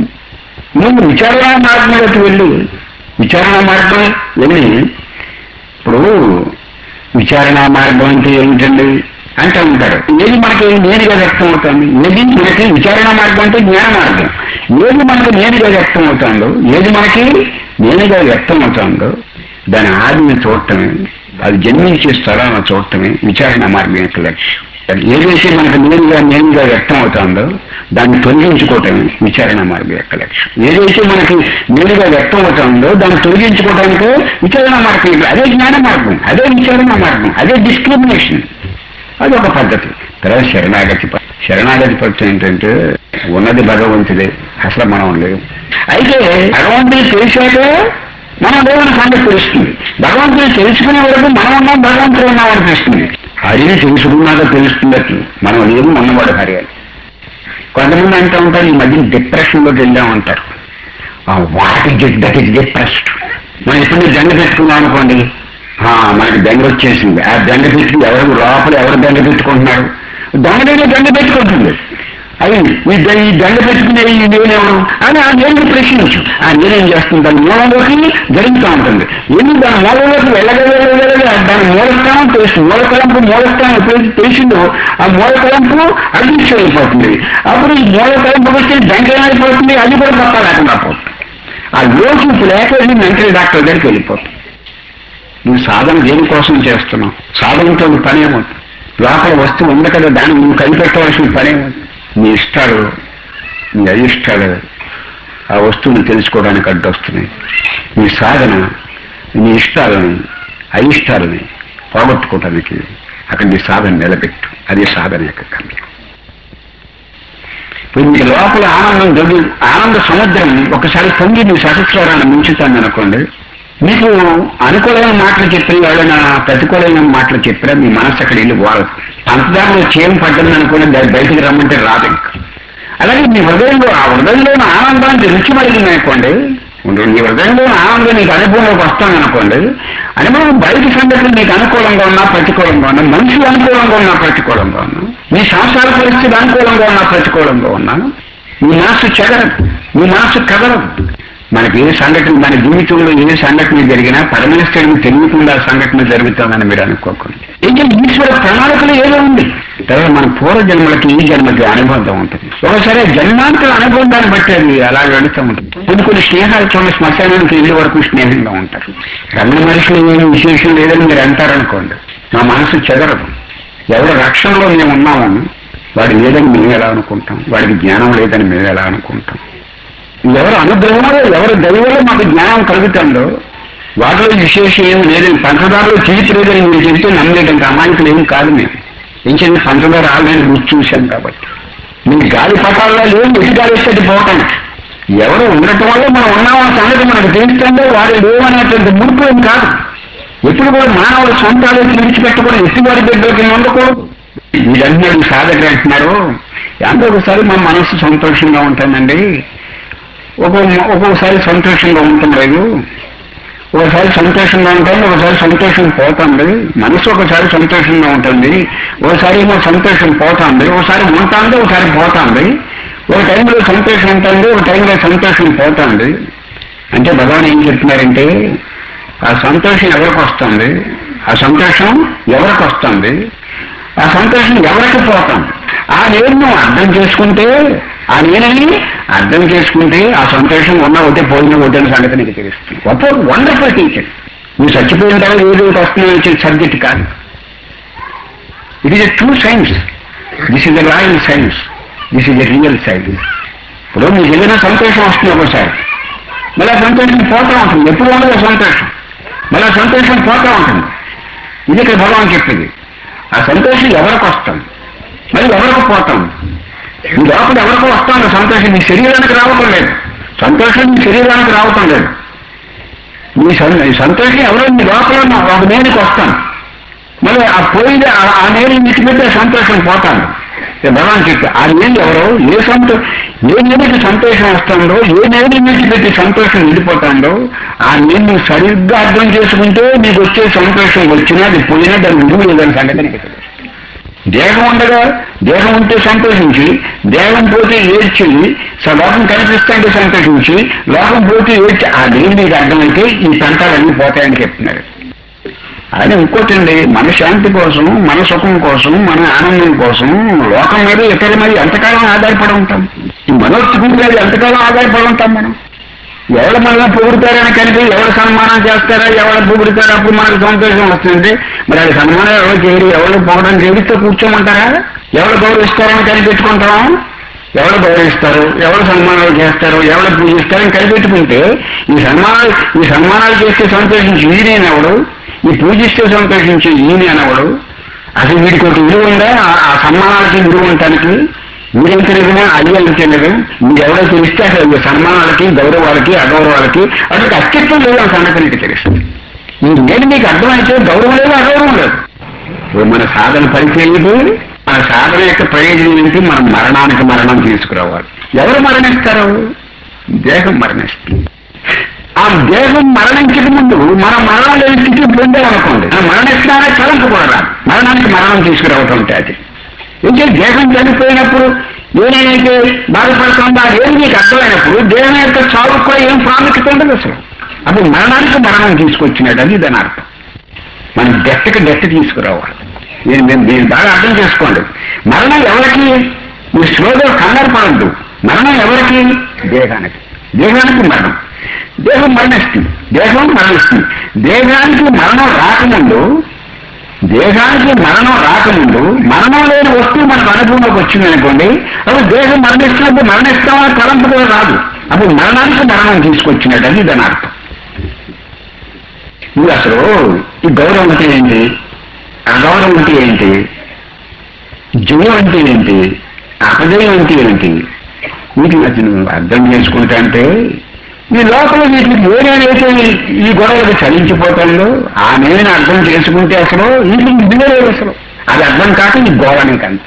నువ్వు విచారణ మార్గంలోకి వెళ్ళి విచారణ మార్గం వెళ్ళి ఇప్పుడు విచారణ మార్గం అంటే ఏమిటండి అంటూ ఉంటారు. ఏది మనకి నేరుగా వ్యక్తం అవుతుంది, ఏది మనకి విచారణ మార్గం అంటే జ్ఞాన మార్గం. ఏది మనకి నేరుగా వ్యక్తం అవుతుందో, ఏది మనకి నేరుగా వ్యక్తం అవుతుందో దాని ఆదిని చూడటమే, అది జన్మించే స్థలాన్ని చూడటమే విచారణ మార్గం యొక్క లక్ష్యం. ఏదైతే మనకు నేరుగా నేరుగా వ్యక్తం అవుతుందో దాన్ని తొలగించుకోవటమే విచారణ మార్గం యొక్క లక్ష్యం. ఏదైతే మనకి నేరుగా వ్యక్తం అవుతుందో దాన్ని తొలగించుకోవటానికే విచారణ మార్గం. అదే జ్ఞాన మార్గం, అదే విచారణ మార్గం, అదే డిస్క్రిమినేషన్. అది ఒక పద్ధతి. తర్వాత శరణాగతి శరణాగతి పద్ధతి ఏంటంటే ఉన్నది భగవంతుడే, అసలు మనం లేవు. అయితే భగవంతుని తెలిసాక మనం లేవని సంగతి తెలుస్తుంది. భగవంతుని తెలుసుకునే వరకు మనం ఉన్నాం, భగవంతుడు ఉన్నాం అనిపిస్తుంది. హరిని తెలుసుకున్నాక తెలుస్తున్నట్టు మనం లేవు, ఉన్నవాడు హరి అని. కొంతమంది అంటూ ఉంటారు, ఈ మధ్య డిప్రెషన్లోకి వెళ్ళామంటారు. వాటి దట్ ఇస్ డిప్రెస్డ్. మనం ఎప్పుడు దండ పెట్టుకున్నాం అనుకోండి, మనకి దండ వచ్చేసింది. ఆ దండ పెట్టి ఎవరు లోపల ఎవరు దండ పెట్టుకుంటున్నారు? దండనే దండ పెట్టుకుంటుంది. అది ఈ దండ పెట్టుకునే ఈ నేనెవరు అని ఆ నేను ప్రశ్నించు. ఆ నేనేం చేస్తుంది, దాని మూలంలోకి జరుగుతూ ఉంటుంది. ఎందుకు దాని మూలంలోకి వెళ్ళగలగలగలగా దాని మూలస్థానం తెలుసు. మూలకలంపు మూలస్థానం ఎప్పుడైతే తెలిసిందో ఆ మూలకలంపు అదృశ్యం అయిపోతుంది. అప్పుడు ఈ మూలకలంపు వచ్చి దండ ఏమైపోతుంది, అది కూడా పక్క లేకుండా పోతుంది. ఆ యోచింపు లేక మెంటల్ డాక్టర్ దగ్గరికి వెళ్ళిపోతుంది. నువ్వు సాధన దేనికోసం చేస్తున్నావు? సాధనతో పని ఏమవుతుంది? లోపల వస్తువు ఉంది కదా, దాన్ని నువ్వు కనిపెట్టవలసిన పని ఏమవుతుంది? నీ ఇష్టాలు నీ అయిష్టాలు ఆ వస్తువుని తెలుసుకోవడానికి అడ్డొస్తున్నాయి. నీ సాధన నీ ఇష్టాలని అయిష్టాలని పోగొట్టుకోవడానికి అక్కడ నీ సాధన నిలబెట్టు. అదే సాధన యొక్క గమ్యం. ఇప్పుడు మీ లోపల ఆనందం దొరి ఆనంద సముద్రం ఒకసారి పొంగి మీ సహస్రాన్ని ముంచుతాను అనుకోండి, మీకు అనుకూలమైన మాటలు చెప్పిన వాళ్ళైనా ప్రతికూలమైన మాటలు చెప్పినా మీ మనసు అక్కడ వెళ్ళి పోలదు. పంచదారలో చేయం పడ్డది అనుకుని దాన్ని బయటికి రమ్మంటే రాదు. ఇంకా అలాగే మీ హృదయంలో ఆ హృదయంలోని ఆనందానికి రుచి పడిగింది అనుకోండి, మీ హృదయంలో ఆనందం నీకు అనుభవంలోకి వస్తాను అనుకోండి, అనుభవం బయట సంగతులు నీకు అనుకూలంగా ఉన్నా ప్రతికూలంగా ఉన్నా, మనుషులు అనుకూలంగా ఉన్నా ప్రతికూలంగా ఉన్నా, మీ సంసార పరిస్థితి అనుకూలంగా ఉన్నా ప్రతికూలంగా ఉన్నా, మీ మనసు చెదరదు, మీ మనసు కదలదు. మనకి ఏ సంఘటన మన జీవితంలో ఏ సంఘటన జరిగినా పరమేశ్వరుని తెలియకుండా సంఘటన జరుగుతుందని మీరు అనుకోకండి. ఇంకా ఈశ్వర ప్రణాళికలు ఏదో ఉంది. తర్వాత మన పూర్వ జన్మలకి ఈ జన్మకి అనుబంధం ఉంటుంది. ఒకసారి జన్మాంతర అనుబంధాన్ని బట్టి అది అలా వెళుతూ ఉంటుంది. కొన్ని కొన్ని స్నేహాలు చూడండి, శ్మశానానికి వెళ్ళే వరకు స్నేహంగా ఉంటారు. రమణ మనుషులు ఏమి విశేషం లేదని మీరు అంటారనుకోండి, మా మనసు చెదరదు. ఎవరి రక్షణలో మేము ఉన్నామని వాడు లేదని మేము ఎలా అనుకుంటాం, వాడికి జ్ఞానం లేదని మేము ఎలా అనుకుంటాం. ఎవరు అనుగ్రహంలో ఎవరి దైవంలో మాకు జ్ఞానం కలుగుతుందో వాటిలో విశేషం ఏమి లేదని, పంచదారలో తీపి లేదని మీరు చెప్తే నమ్మలేదంటే అమాయకులు ఏం కాదు. మేము ఏంటంటే పంచదార ఆల్రెడీ రుచి చూశాం కాబట్టి. మీ గాలి పటాల్లో లేదు, ఎటు గాలి ఇస్తే పోవటం. ఎవరు ఉండటం వల్ల మనం ఉన్నామన్న సంగతి మనకు తెలుస్తుందో వాడు లేవనేటువంటి ముడుపు ఏం కాదు. ఎప్పుడు కూడా మానవుల సొంత ఆలోచన విడిచిపెట్టకూడదు, ఎత్తుగారి బిడ్డలకి ఉండకూడదు. మీరందరూ సాధకులు అంటున్నారు, అంటే ఒకసారి మా మనస్సు సంతోషంగా ఉంటుందండి, ఒక్కో ఒక్కొక్కసారి సంతోషంగా ఉంటుంది లేదు, ఒకసారి సంతోషంగా ఉంటుంది, ఒకసారి సంతోషం పోతుంది. మనసు ఒకసారి సంతోషంగా ఉంటుంది, ఒకసారి ఏమో సంతోషం పోతుంది, ఒకసారి ఉంటుంది, ఒకసారి పోతుంది. ఒక టైంలో సంతోషం ఉంటుంది, ఒక టైంలో సంతోషం పోతుంది. అంటే భగవాన్ ఏం చెప్తున్నారంటే, ఆ సంతోషం ఎవరికి వస్తుంది, ఆ సంతోషం ఎవరికి వస్తుంది, ఆ సంతోషం ఎవరికి పోతుంది. ఆ నేను నువ్వు అర్థం చేసుకుంటే, ఆ నేనని అర్థం చేసుకుంటే ఆ సంతోషం ఉన్న ఒకటే పోయిన ఒకటే సంగతి నీకు తెలుస్తుంది. గొప్ప వండర్ఫుల్ టీచర్. నువ్వు చచ్చిపోయిన తర్వాత ఏదో వస్తుందని వచ్చే సబ్జెక్ట్ కాదు. It is a true science. This is a royal science. This is a real science. ఇప్పుడు మీకు ఏదైనా సంతోషం వస్తుంది ఒకసారి, మళ్ళీ సంతోషం పోతూ ఉంటుంది. ఎప్పుడు ఉండదు సంతోషం, మళ్ళీ సంతోషం పోతూ ఉంటుంది. ఇది ఇక్కడ భగవాన్ చెప్పింది. ఆ సంతోషం ఎవరికి వస్తుంది, మళ్ళీ ఎవరికి పోతాం. ఈ లోపల ఎవరికో వస్తాను సంతోషం, నీ శరీరానికి రావటం లేదు. సంతోషం నీ శరీరానికి రావటం లేదు. నీ సంతోషం ఎవరో నీ లోపల ఒక నేనికి వస్తాను, మళ్ళీ ఆ పోయింది ఆ నేను విడిచిపెట్టే సంతోషం పోతాను. భగవాన్ చెప్పి ఆ నేను ఎవరో ఏ సంతో ఏ నేనికి సంతోషం వస్తుందో, ఏ నేను విడిచిపెట్టి సంతోషం వెళ్ళిపోతాడో ఆ నేను సరిగ్గా అర్థం చేసుకుంటే నీకు వచ్చే సంతోషం వచ్చినా అది పోయినా దాన్ని విలువ లేదని సంగతి నీకు తెలుసు. దేహం ఉండగా దేహం ఉంటే సంతోషించి, దేహం పోతే ఏడ్చింది, లోకం కనిపిస్తుంటే సంతోషించి, లోకం పోతే ఏడ్చి ఆ దేని నీకు అర్థమైతే ఈ పంటలన్నీ పోతాయని చెప్తున్నారు. ఆయన ఇంకోటండి, మన శాంతి కోసం, మన సుఖం కోసం, మన ఆనందం కోసం లోకం మీద ఇతరుల మీద ఎంతకాలం ఆధారపడి ఉంటాం? ఈ మనోస్థితి మీద ఎంతకాలం ఆధారపడి ఉంటాం మనం? ఎవరు మనల్ని పొగుడుతారని కలిపి ఎవరు సన్మానం చేస్తారా, ఎవరు పొగుడుతారా అప్పుడు మనకు సంతోషం వస్తుంది. మరి అది సన్మానం ఎవరు చేయరు, ఎవరు పొగడం చేయిస్తే కూర్చోమంటారా? ఎవరు గౌరవిస్తారని కనిపెట్టుకుంటాం? ఎవరు గౌరవిస్తారు, ఎవరు సన్మానాలు చేస్తారు, ఎవరు పూజిస్తారని కనిపెట్టుకుంటే ఈ సన్మానాలు ఈ సన్మానాలు చేస్తే సంతోషించి ఈయనేనెవడు, ఈ పూజిస్తే సంతోషించి ఈయనేనెవడు? అసలు వీడికి ఒక విలువ ఉందా? ఆ సన్మానాలకి విలువ ఉండటానికి మీరెంత నిజమో అది అంతే నిజం. మీరెవరో తెలిస్తే అసలు సన్మానాలకి, గౌరవాలకి, అగౌరవాలకి అసలు అస్తిత్వం లేదు. ఆ సంగతి నీకు తెలుస్తుంది. ఈ నేను మీకు అర్థమైతే గౌరవం లేదు, అగౌరవం లేదు. మన సాధన పరిచయం, మన సాధన యొక్క ప్రయోజనం ఏంటి? మనం మరణానికి మరణం తీసుకురావాలి. ఎవరు మరణిస్తారు? దేహం మరణిస్తుంది. ఆ దేహం మరణించక ముందు మనం మరణం లేని స్థితికి పొందాలనుకోండి, ఆ మరణిస్తానే తలంపు కూడా రాదు. మరణానికి మరణం తీసుకురావటం అంటే అది ఇంకే. దేహం చనిపోయినప్పుడు ఏనేనైతే బాధపడుతుందో అదేమి నీకు అర్థమైనప్పుడు దేహం యొక్క చావుకు కూడా ఏం ప్రాముఖ్యత ఉండదు అసలు. అప్పుడు మరణానికి మరణం తీసుకొచ్చినట్టు అది దాని అర్థం. మనం డెట్టకి డెట్ట తీసుకురావాలి. నేను మేము మీరు బాగా అర్థం చేసుకోండి. మరణం ఎవరికి? మీరు స్లోగా కంగారు పడద్దు. మరణం ఎవరికి? దేహానికి. దేహానికి మరణం. దేహం మరణిస్తుంది. దేహం మరణిస్తుంది. దేహానికి మరణం రాకముందు దేహానికి మరణం రాకముందు మరణం లేని వస్తువు మనకు అనుభవంలోకి వచ్చిందనుకోండి, అప్పుడు దేహం మరణిస్తున్నప్పుడు మరణిస్తామని తలంపు కూడా రాదు. అప్పుడు మరణానికి మరణం తీసుకొచ్చినట్టు అది దాని అర్థం. ఇది అసలు ఈ గౌరవం అంటే ఏంటి, అగౌరవం అంటే ఏంటి, జయం అంటే ఏంటి, అపజయం అంటే ఏంటి, వీటిని అసలు అర్థం చేసుకుంటా అంటే ఈ లోపల వీటికి ఏదైతే ఈ గొడవలకు చలించిపోతాడో ఆ నేను అర్థం చేసుకుంటే అసలు వీటికి ఇదిలేదు. అసలు అది అర్థం కాక ఈ గోడ నీకు అంత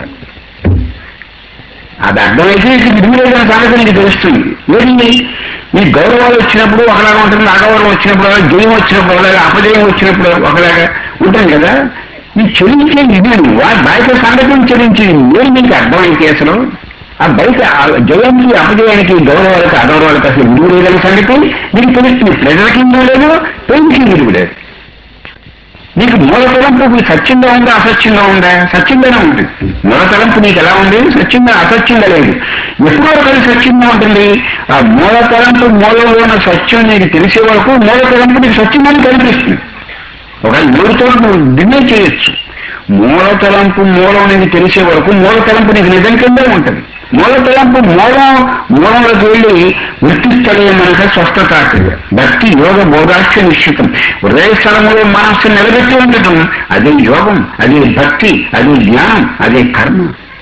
అది అర్థమైతే ఇది విడిలేదని సంగతి నీకు తెలుస్తుంది. ఏంటి ఈ గౌరవాలు వచ్చినప్పుడు ఒకలాగా ఉంటుంది, అగౌరవం వచ్చినప్పుడు, జయం వచ్చినప్పుడు ఒకలాగా, అపజయం వచ్చినప్పుడు ఒకలాగా ఉంటుంది కదా. ఈ చెల్లించే ఇది బయట సంగతిని చెల్లించి ఏది మీకు అర్థమైతే అసలు ఆ బయట జయానికి, అపజయానికి, గౌరవాలకు, అగౌరవాలకు అసలు విలువ లేదని సంగతి నీకు తెలుస్తుంది. ప్రజలకి విలువ లేదు, పెయింట్కి విలువ లేదు. నీకు మూల తలంపు సత్యంగా ఉందా, అసత్యంగా ఉందా? సత్యంగానే ఉంటుంది. మూల తలంపు నీకు ఎలా ఉంది? సత్యంగా, అసత్యంగా లేదు. ఎప్పుడో ఒకటి సత్యంగా ఉంటుంది. ఆ మూల తలంపు మూలంలో ఉన్న సత్యం నీకు తెలిసే వరకు మూల తలంపు నీకు సత్యంగానే కనిపిస్తుంది. ఒక మూడు తలంపు డిన్నై చేయొచ్చు. మూల తలంపు మూలం నీకు తెలిసే వరకు మూల తలంపు నీకు నిజం కిందే ఉంటుంది. మూల తలంపు మూలం మూలంలోకి వెళ్ళి వృత్తిస్థలే మనక స్వస్థత. భక్తి యోగ బోధాఖ్య నిశ్చితం. హృదయ స్థలంలో మనస్సు నిలబెట్టి ఉండటం అదే యోగం, అదే భక్తి, అదే జ్ఞానం, అదే కర్మ.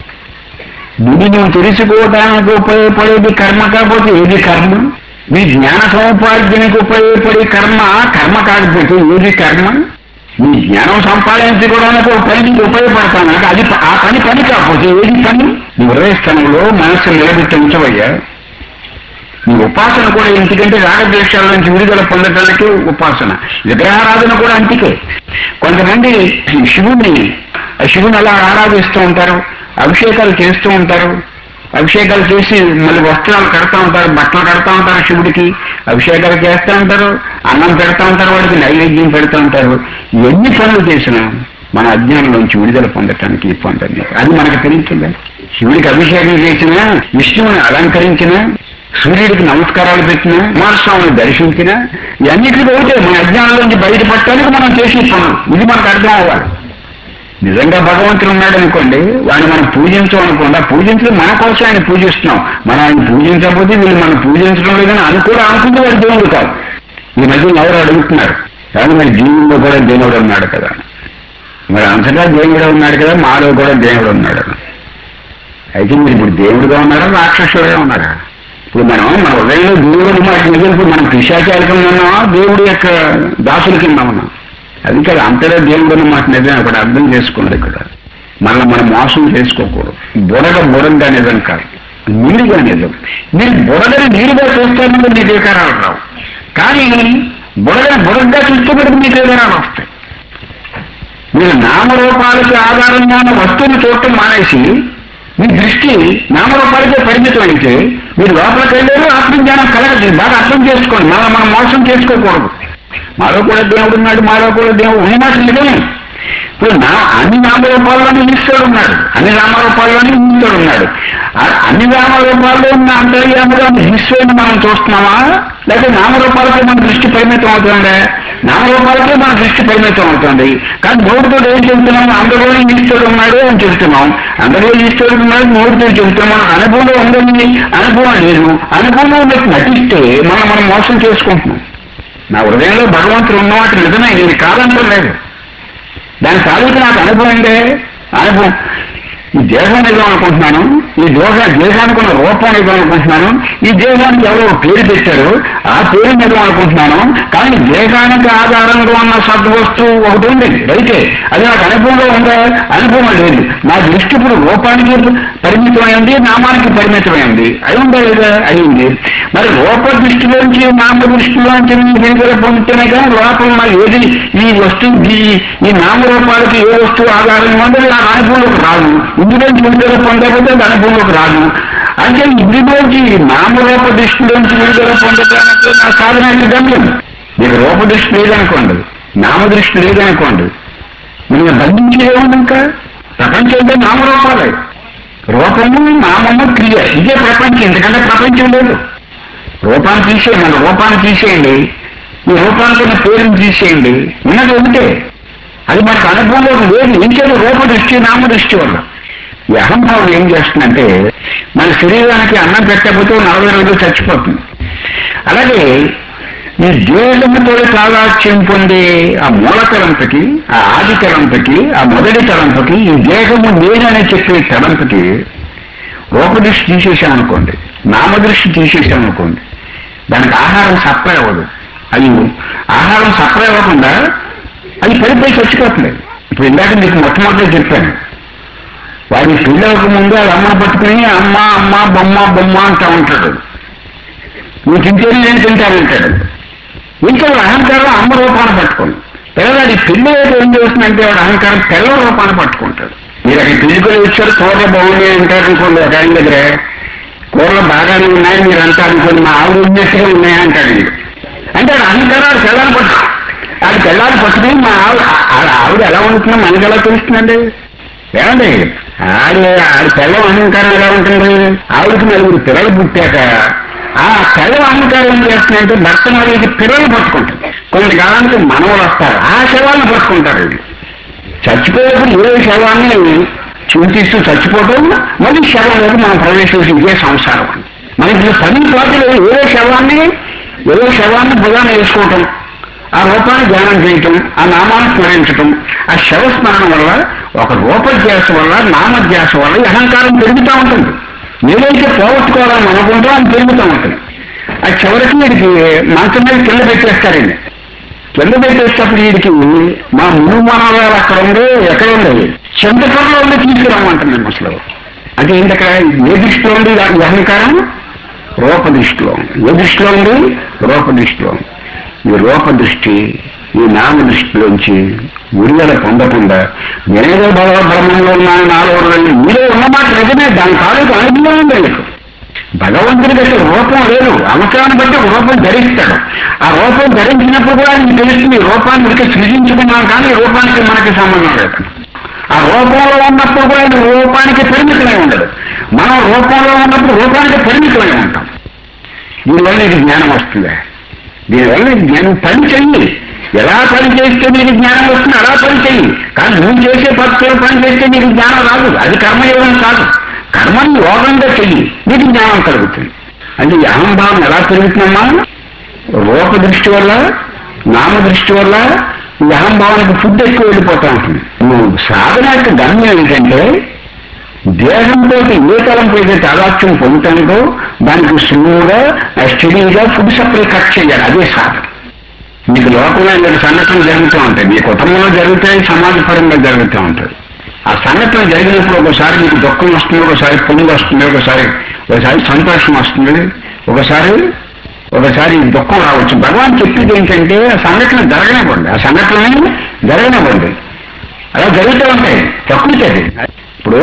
ఇది నువ్వు తెలుసుకోవడానికి ఉపయోగపడేది కర్మ కాకపోతే ఏది కర్మ? మీ జ్ఞాన సముపార్జనకు ఉపయోగపడే కర్మ కర్మ కాకపోతే ఏది కర్మ? మీ జ్ఞానం సంపాదించుకోవడానికి ఒక పనికి ఉపయోగపడతాను అది ఆ పని పని కాకపోతే ఏది పని? నీ హృదయ స్థానంలో మనస్సు నిలబెట్టి ఉంచవయ్యా. నీ ఉపాసన కూడా ఎందుకంటే రాగద్వేషాల నుంచి విడుదల పొందటానికి ఉపాసన. విగ్రహారాధన కూడా అంతికే. కొంతమంది శివుణ్ణి శివుని అలా ఆరాధిస్తూ ఉంటారు, అభిషేకాలు చేస్తూ ఉంటారు. అభిషేకాలు చేసి మళ్ళీ వస్త్రాలు కడతా ఉంటారు, బట్టలు కడతా ఉంటారు, శివుడికి అభిషేకాలు చేస్తూ ఉంటారు, అన్నం పెడతా ఉంటారు, వాడికి నైవేద్యం పెడతా ఉంటారు. ఎన్ని పనులు చేసినా మన అజ్ఞానం నుంచి విడుదల పొందటానికి పొందండి. అది మనకు తెలుస్తుంది. శివుడికి అభిషేకం చేసినా, విష్ణువుని అలంకరించినా, సూర్యుడికి నమస్కారాలు పెట్టినా, కుమారస్వామిని దర్శించినా ఇవన్నిటికీ ఒకటే మన అజ్ఞానం నుంచి బయటపడటానికి మనం చేసే పనులు. ఇది మనకు అర్థం అవ్వాలి. నిజంగా భగవంతుడు ఉన్నాడు అనుకోండి, వాడిని మనం పూజించాం అనుకోండి, ఆ పూజించడం మన కోసం ఆయన పూజిస్తున్నాం. మనం ఆయన పూజించకపోతే వీళ్ళు మనం పూజించడం లేదని అని కూడా అనుకుంటే వాడు దేవుడు కాదు. ఈ మధ్య ఎవరు అడుగుతున్నారు కానీ మరి జీవుల్లో కూడా దేవుడు ఉన్నాడు కదా, మరి అంతటా దేవుడే ఉన్నాడు కదా, మాలో కూడా దేవుడు ఉన్నాడు. అయితే మీరు ఇప్పుడు దేవుడుగా ఉన్నారా, రాక్షసుడుగా ఉన్నారా? ఇప్పుడు మనం మన హృదయంలో దేవుడు మాట మిగిలినప్పుడు మనం పిశాచాల కింద ఉన్నామా, దేవుడి యొక్క దాసుల కింద ఉన్నాం? అది కాదు, అంతటా దేవుడు అన్నమాట నిజం. అక్కడ అర్థం చేసుకోండి. ఇక్కడ మళ్ళీ మనం మోసం చేసుకోకూడదు. బుడగ బుడగగా నిజం కాదు, నీరుగా నిజం. మీరు బుడగని నీరుగా చూస్తానంటే మీకు వికారాలు రావు, కానీ బుడగని బుడగగా చూస్తే మీకు వికారాలు వస్తాయి. మీరు నామరూపాలకి ఆధారంగా ఉన్న వస్తువుని చూడటం మానేసి మీ దృష్టి నామరూపాలకే పరిమితం అయితే మీరు లోపలికి వెళ్ళారు, ఆత్మజ్ఞానం కలగదు. బాగా అర్థం చేసుకోండి. మనం మనం మోసం చేసుకోకూడదు. మాలో కూడా దేవుడు ఉన్నాడు, మాలో కూడా దేవుడు ఉన్నమాట నిజమే. ఇప్పుడు నా అన్ని నామరూపాల్లోనే ఈశ్వరుడు ఉన్నాడు, అన్ని నామరూపాల్లోనే ఈశ్వరుడు ఉన్నాడు. అన్ని నామరూపాల్లో ఉన్న అంతర్యాముగా ఈశ్వరుని మనం చూస్తున్నామా, లేకపోతే నామరూపాలకే మన దృష్టి పరిమితం అవుతుందా? నామరూపాలకే మన దృష్టి పరిమితం అవుతుంది. కానీ నోటితో ఏం చెబుతున్నాం? అందరిలోనే ఈశ్వరుడు ఉన్నాడు అని చెబుతున్నాం. అందరిలో ఈశ్వరుడు ఉన్నాడు నోటితో చెబుతున్నాం. అనుభవంలో ఉందని అనుభవం లేదు. అనుభవంలో నటిస్తే మనం మనం మోసం చేసుకుంటున్నాం. నా హృదయంలో భగవంతుడు ఉన్నమాట నిజమే, నేను కాదంటం లేదు. దాని తాలూకు నాకు అనుభవం ఉందే, అనుభవం. ఈ దేహం నిజం అనుకుంటున్నాను, ఈ దోష దేహానికి ఉన్న రూపం నిజం అనుకుంటున్నాను, ఈ దేహానికి ఎవరో పేరు పెట్టారు ఆ పేరు నిజం అనుకుంటున్నాను. కానీ దేహానికి ఆధారంగా ఉన్న సద్వస్తువు ఒకటి ఉంది అయితే అది నాకు అనుభవంలో ఉందా? అనుభవం లేదు. నా దృష్టి ఇప్పుడు రూపానికి పరిమితమైంది, నామానికి పరిమితమైంది. అయి ఉందా లేదా? అయింది. మరి రూప దృష్టిలోంచి నామ దృష్టిలోంచి విడుదల పొందుతూనే కానీ లోపల నాకు ఏది ఈ వస్తువు ఈ నామరూపాలకి ఏ వస్తువు ఆధారంగా ఉందో నాకు అనుభవంలోకి రాదు. ఇందులోంచి విడుదల పొందకపోతే అది అనుభవంలోకి రాదు. అంటే ఇందులోంచి నామరూప దృష్టిలోంచి విడుదల పొందడానికి నా సాధనానికి గమ్యం. మీకు రూప దృష్టి లేదనుకోండి, నామదృష్టి లేదనుకోండి, మీరు బంధించేదేముంది? ఇంకా ప్రపంచంలో నామరూపాలే, రూపము నామము క్రియ, ఇదే ప్రపంచం. ఎందుకంటే ప్రపంచం లేదు. రూపాన్ని తీసేయండి, మన రూపాన్ని తీసేయండి, ఈ రూపానికి ఉన్న పేరుని తీసేయండి, ఉన్నది ఒకటే. అది మనకు అనుభవంలో లేదు. ఇంకేది రూప దృష్టి నామదృష్టి వల్ల. ఈ అహంభావం ఏం చేస్తుందంటే మన శరీరానికి అన్నం పెట్టకపోతే నలభై రోజులు చచ్చిపోతుంది. అలాగే ఈ దేహంతో తాదాత్యం పొందే ఆ మూల తలంపుకి, ఆ ఆది తలంపుకి, ఆ మొదటి తలంపుకి, ఈ దేహము నేనని చెప్పే తలంపుకి రూపదృష్టి తీసేసామనుకోండి, నామదృష్టి తీసేసామనుకోండి, దానికి ఆహారం సప్లై అవ్వదు. అది ఆహారం సప్లై అవ్వకుండా అది పడిపోయి చచ్చిపోతుంది. ఇప్పుడు ఇందాక మీకు మొట్టమొదటి చెప్పాను, వాడి పిల్లలకు ముందు అది అమ్మ పట్టుకుని అమ్మ అమ్మ బొమ్మ బొమ్మ అంటూ ఉంటాడు. నువ్వు తింటేనే నేను తింటానంటాడు. ఇంకా అహంకారం అమ్మ రూపాన్ని పట్టుకోండి. పిల్లవాడి పిల్లలు ఏం చేస్తుందంటే వాడు అహంకారం పిల్లల రూపాన్ని పట్టుకుంటాడు. మీరు అక్కడ పిల్లలు వచ్చారు, కూరలు బాగున్నాయి అంటారు అనుకోండి. ఒక ఆయన దగ్గర కూరలు బాగానే ఉన్నాయి మీరు అంతా అనుకోండి, మా ఆవిడ ఉన్నట్టుగా ఉన్నాయా అంటాడు. అంటే వాడు అహంకారాలు పిల్లలు పట్టుకో అది పిల్లలు పట్టుకుని మా ఆవిడ ఆవిడ ఎలా ఉంటుందో మనకి ఎలా తెలుస్తుందండి? ఏమండి ఆడి ఆడి పిల్లల అహంకారం ఎలా ఉంటుంది? ఆవిడకి నలుగురు పిల్లలు పుట్టాక ఆ పిల్లల అహంకారం ఏం చేస్తున్నాయంటే భర్త నలుగురికి పిల్లలు పట్టుకుంటారు. కొంతకాలానికి మనవలు వస్తారు, ఆ శవాలను పట్టుకుంటారు. చచ్చిపోయేప్పుడు ఏ శవాన్ని చింతిస్తూ చచ్చిపోవటం, మళ్ళీ శవంలోకి మనం ప్రవేశించే సంసారం. మనకి పది పాటలు ఏదో శవాన్ని ఏదో శవాన్ని భుజాన్ని వేసుకోవటం, ఆ రూపాన్ని ధ్యానం చేయటం, ఆ నామాన్ని స్మరించటం, ఆ శవస్మరణ వల్ల ఒక రూపధ్యాస వల్ల నామధ్యాస వల్ల అహంకారం పెరుగుతూ ఉంటుంది. ఏదైతే పోగొట్టుకోవాలని అనుకుంటో అది పెరుగుతూ ఉంటుంది. ఆ చివరికి వీడికి మంచం మీద కింద పెట్టేస్తారండి. కింద పెట్టేటప్పుడు వీడికి మా ముందు మనవాళ్ళు అక్కడ ఉంది, ఎక్కడ ఉంది, చింతపూర్లో ఉంది, తీసుకురామంటుంది అసలు. అంటే ఏంటి అక్కడ ఏ దృష్టిలో ఉంది ఈ అహంకారం? రూప దృష్టిలో. ఏ దృష్టిలో ఉంది? రూప దృష్టిలో. ఈ రూప దృష్టి ఈ నామ దృష్టిలోంచి విడుదల పొందకుండా నేనేదో భగవ బ్రహ్మంలో ఉన్నాను నాలుగు రోజులు మీరే ఉన్నమాట నిజమే, దాని తాలూకు అనుభవం ఉంది మీకు. భగవంతుడికి అసలు రూపం లేదు, అవసరాన్ని బట్టి ఒక రూపం ధరిస్తాడు. ఆ రూపం ధరించినప్పుడు కూడా నీకు తెలుస్తుంది ఈ రూపాన్ని ఉడికి సృజించుకున్నాం కానీ ఈ రూపానికి మనకి సంబంధం లేదు. ఆ రూపంలో ఉన్నప్పుడు కూడా ఈ రూపానికి పరిమితమై ఉండదు. మనం రూపంలో ఉన్నప్పుడు రూపానికి పరిమితమై ఉంటాం. దీనివల్ల ఇది జ్ఞానం వస్తుందా? దీనివల్ల జ్ఞానం పని చెయ్యి. ఎలా పని చేస్తే నీకు జ్ఞానం వస్తుంది అలా పని చెయ్యి. కానీ నువ్వు చేసే పద్ధతిలో పని చేస్తే నీకు జ్ఞానం రాదు. అది కర్మయోగం కాదు. కర్మని యోగంగా చెయ్యి, నీకు జ్ఞానం కలుగుతుంది. అంటే ఈ అహంభావం ఎలా పెరుగుతుందమ్మా? రూప దృష్టి వల్ల, నామ దృష్టి వల్ల ఈ అహంభావానికి ఫుడ్ ఎక్కువ వెళ్ళిపోతూ ఉంటుంది. నువ్వు సాధన యొక్క గమ్యం ఏంటంటే దేహంతో ఏ తలంపు అయితే తాదాత్యం పొందుతుందో దానికి స్లోగా స్టడీగా ఫుడ్ సప్లై కట్ చేయాలి. అదే సాధన. మీకు లోకంలో ఇలాంటి సంఘటనలు జరుగుతూ ఉంటాయి, మీ కుటుంబంలో జరుగుతాయి, సమాజపరంగా జరుగుతూ ఉంటాయి. ఆ సంఘటన జరిగినప్పుడు ఒకసారి మీకు దుఃఖం వస్తుంది, ఒకసారి పొంగు వస్తుంది, ఒకసారి ఒకసారి సంతోషం వస్తుంది, ఒకసారి ఒకసారి దుఃఖం రావచ్చు. భగవాన్ చెప్పేది ఏంటంటే ఆ సంఘటన జరగనివ్వండి, ఆ సంఘటనని జరగనివ్వండి. అలా జరుగుతూ ఉంటాయి. ప్రకృతి అది. ఇప్పుడు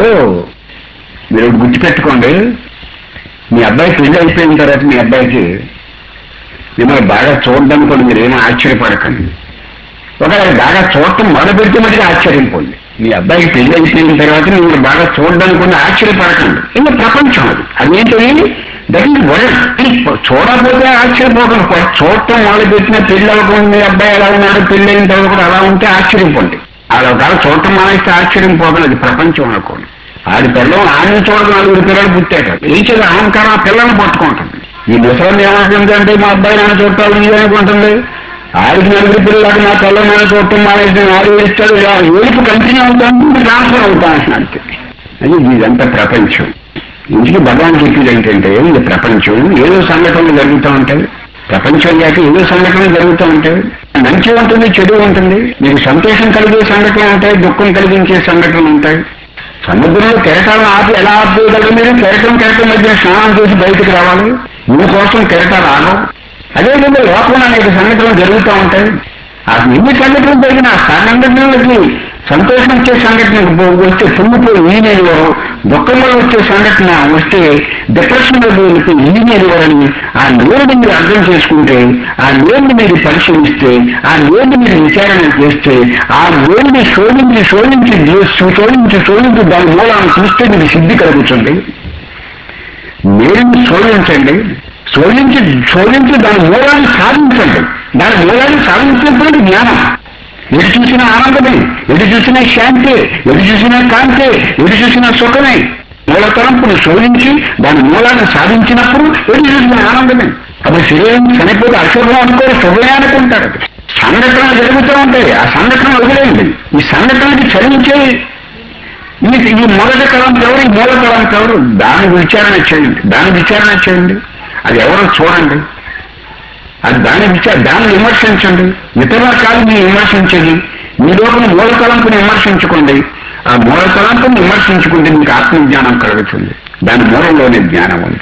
మీరు గుర్తుపెట్టుకోండి, మీ అబ్బాయి పెళ్లి అయిపోయిన తర్వాత మీ అబ్బాయికి మిమ్మల్ని బాగా చూడడానికి మీరు ఏమీ ఆశ్చర్యపడకండి. ఒకవేళ బాగా చూడటం మొదలు పెడితే మటుకు ఆశ్చర్యపోండి. మీ అబ్బాయికి పెళ్లి అయిపోయిన తర్వాత మీరు బాగా చూడడానికి కూడా ఆశ్చర్యపడకండి. ఇంకా ప్రపంచం అది అదేంటి దట్ ఈస్ వరల్డ్. చూడకపోతే ఆశ్చర్యపోకండి. చూడటం మొదలు పెట్టిన పెళ్లి అవ్వకుండా మీ అబ్బాయి ఎలా ఉన్నాడు, పెళ్లి అయిన తర్వాత కూడా అలా ఉంటే ఆశ్చర్యపోండి. అలా ఒకవేళ చూడటం మానేస్తే ఆశ్చర్యపోకండి. అది ప్రపంచం అనుకోండి. ఆడి పిల్లలు ఆమె చూడదు, నలుగురు పిల్లలు పుట్టాక ఏం చేయాలి? అహంకారం ఆ పిల్లల్ని పట్టుకుంటుంది. ఈ ముసలం ఏమనుకుంటుంది అంటే మా అబ్బాయి నాన్న చూడటాలు ఇది అనుకుంటుంది. ఆడికి నలుగురు పిల్లలకు నా కళ్ళ మీద చూడటం మానేసి ఆడు వేస్తాడు. ఏడుపు కంటిన్యూ అవుతాను, ట్రాన్స్ఫర్ అవుతా అంటున్నాడు. అది ఇదంతా ప్రపంచం. ఇంటికి భగవాన్ చెప్పేది ఏంటంటే ఇది ప్రపంచం, ఏదో సంఘటనలు జరుగుతూ ఉంటాయి. ప్రపంచం కాక ఏదో సంఘటనలు జరుగుతూ ఉంటాయి. మంచి ఉంటుంది, చెడు ఉంటుంది. మీకు సంతోషం కలిగే సంఘటనలు ఉంటాయి, దుఃఖం కలిగించే సంఘటనలు ఉంటాయి. సముద్రంలో కెరటాలను ఆపి ఎలా ఆపేయగలరు? మీరు కెరటం కెరటం మధ్య స్నానం చేసి బయటకు రావాలి. మీకోసం కెరటాలు ఆగవు. అదేవిధంగా లోపల అనేక సంఘటనలు జరుగుతూ ఉంటాయి. ఆ ఎన్ని సంఘటనలు జరిగిన ఆ సంఘటనలకి సంతోషం వచ్చే సంఘటన వస్తే తుమ్మిపోయి ఈనేవారు, దుఃఖంలో వచ్చే సంఘటన వస్తే డిప్రెషన్లో ఈనేవారని ఆ నేరుని మీరు అర్థం చేసుకుంటే, ఆ నేరుని మీరు పరిశీలిస్తే, ఆ నేరుని మీరు విచారణ చేస్తే, ఆ నేరుని శోధించి శోధించి శోధించి శోధించి దాని మూలాన్ని చూస్తే మీకు సిద్ధి కలుగుతుంది. నేరుని శోధించండి, శోధించి శోధించి దాని మూలాన్ని సాధించండి. దాని మూలాన్ని సాధించినటువంటి జ్ఞానం. ఎటు చూసిన ఆనందమే, ఎటు చూసిన శాంతి, ఎటు చూసిన కాంతి, ఎటు చూసిన సుఖమే. మూల తలంపును శోధించి దాని మూలాన్ని సాధించినప్పుడు ఎటు చూసిన ఆనందమే. అప్పుడు శరీరం చనిపోతే అశుభం అనుకోరు, శుభమే అనుకుంటారు. సంఘటనలు జరుగుతూ ఉంటాయి, ఆ సంఘటన వదిలేయండి. ఈ సంఘటనకి చలించే ఈ ఈ మొదటి తలంపు ఎవరు, ఈ మూల తలంపు ఎవరు, దాని విచారణ చేయండి. దాని విచారణ చేయండి. అది ఎవరో చూడండి. అది దాన్ని విచార దాన్ని విమర్శించండి. ఇతరుల కాదు మీరు విమర్శించండి. మీ లోపల మూల తలంపుని విమర్శించుకోండి. ఆ మూల తలంపుని విమర్శించుకుంటే మీకు ఆత్మజ్ఞానం కలుగుతుంది. దాని మూలంలోనే జ్ఞానం ఉంది.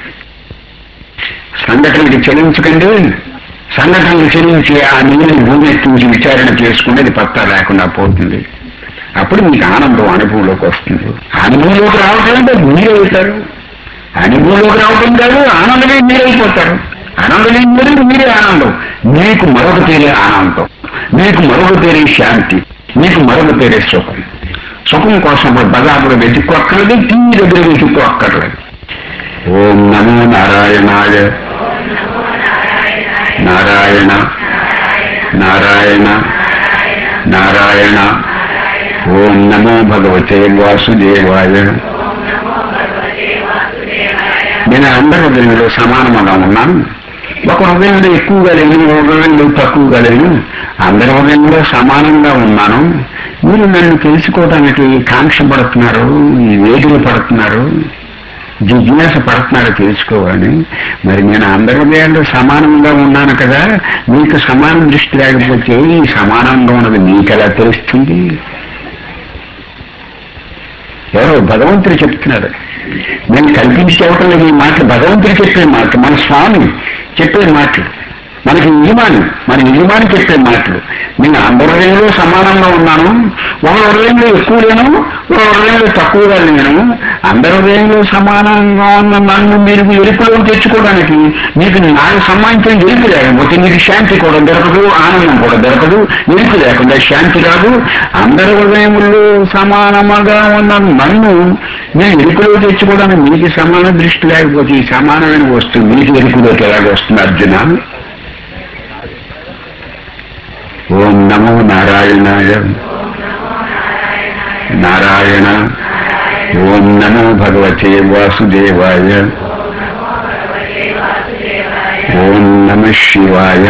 సంఘటనకి చెల్లించకండి. సంఘటనలు చెల్లించి ఆ నీళ్ళని భూమి ఎత్తించి విచారణ చేసుకుంటే అది పత్తా లేకుండా పోతుంది. అప్పుడు మీకు ఆనందం అనుభవంలోకి వస్తుంది. అనుభవంలోకి రావటం అంటే మీరైతారు. అనుభవంలోకి రావటం కాదు, ఆనందమే మీరైపోతారు. ఆనందమే మీరు, మీరే ఆనందం. మీకు మరొక పేరే ఆనందం, మీకు మరొక పేరే శాంతి, మీకు మరొక పేరే సుఖం. సుఖం కోసం బజార్లో వెతుక్కోక్కర్లేదు, టీవీ దగ్గర వెతుక్కోక్కర్లేదు. ఓం నమో నారాయణాయ. నారాయణ నారాయణ నారాయణ. ఓం నమో భగవతే వాసుదేవాయ. నేను అందరి హృదయంలో సమానంగా ఉన్నాను. ఒక హృదయంలో ఎక్కువగా లేను, ఒక హృదయంలో తక్కువగా లేను. అందరి హృదయంలో సమానంగా ఉన్నాను. మీరు నన్ను తెలుసుకోవడానికి కాంక్ష పడుతున్నారు, వేదన పడుతున్నారు, జిజ్ఞాస పడుతున్నారు తెలుసుకోవాలని. మరి నేను అందరి హృదయాల్లో సమానంగా ఉన్నాను కదా, మీకు సమాన దృష్టి లేకపోతే ఈ సమానంగా ఉన్నది మీకెలా తెలుస్తుంది? ఎవరో భగవంతుడు చెప్తున్నారు. నేను కల్పించి చెప్పడం లేదు ఈ మాట, భగవంతుడు చెప్పే మాట, మన స్వామి చెప్పే మాటలు, మనకి యజమాని మన యజమాని చెప్పే మాటలు. నేను అందరి హృదయంలో సమానంగా ఉన్నాను, ఒక హృదయంలో ఎక్కువ లేను, ఒక హృదయంలో తక్కువగా లేను. అందరి హృదయంలో సమానంగా ఉన్న నన్ను మీరు ఎరుపులో తెచ్చుకోవడానికి మీకు నాకు సంబంధించిన ఎరుపు లేకపోతే మీకు శాంతి కూడా దొరకదు, ఆనందం కూడా దొరకదు. ఎరుపు లేకుండా శాంతి రాదు. అందరి హృదయంలో సమానముగా ఉన్న నన్ను మీరు ఎరుపులో తెచ్చుకోవడానికి మీకు సమాన దృష్టి లేకపోతే ఈ సమానమైన వస్తువు మీకు ఎరుపులోకి ఎలాగ వస్తుంది అర్జున? ఓం నమో నారాయణాయ. నారాయణ. ఓం నమో భగవతే వాసుదేవాయ. ఓం నమ శివాయ.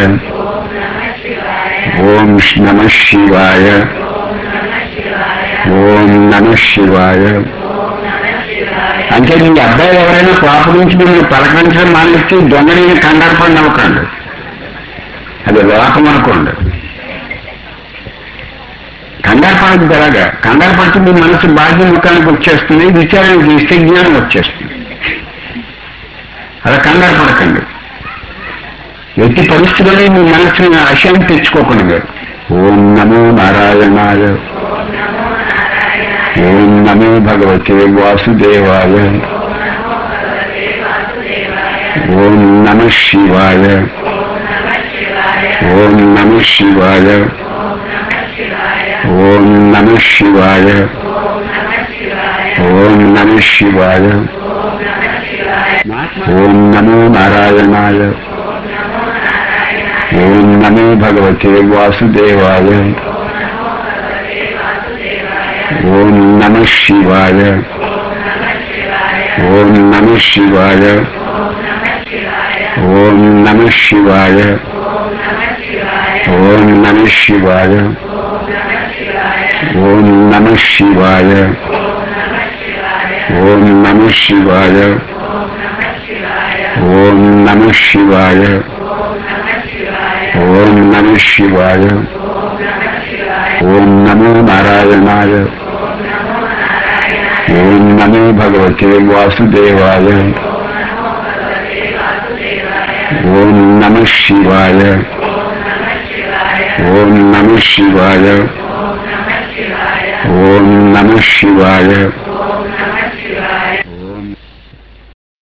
ఓం నమ శివాయ. ఓం నమ శివాయ. అంటే మీ అబ్బాయి ఎవరైనా పాప నుంచి మిమ్మల్ని పలకరించడం మానేస్తే దొంగని కంగారు పడి నవ్వకండి. అది లోకం అనుకోండి. కంగారు పడదు. అలాగా కంగారు పడితే మీ మనసు బాధ్య ముఖానికి వచ్చేస్తుంది, విచారణ చేస్తే జ్ఞానం వచ్చేస్తుంది. అలా కంగారు పడకండి. ఎట్టి పరిస్థితుల్లో మీ మనసుని అశాంతి తెచ్చుకోకుండా. ఓం నమో నారాయణాయ. ఓం నమో భగవతే వాసుదేవాయ. ఓం నమ శివాయ. ఓం నమః శివాయ ఓం నమః శివాయ ఓం నమః శివాయ ఓం నమో నారాయణాయ ఓం నమో భగవతే వాసుదేవాయ ఓం నమః శివాయ ఓం నమః శివాయ ఓం నమః శివాయ ఓం నమః శివాయ ఓం నమః శివాయ ఓం నమః శివాయ ఓం నమః శివాయ ఓం నమః శివాయ ఓం నమో నారాయణాయ ఓం నమో భగవతే వాసుదేవాయ ఓం నమః శివాయ ఓం నమః శివాయ ఓం నమః శివాయ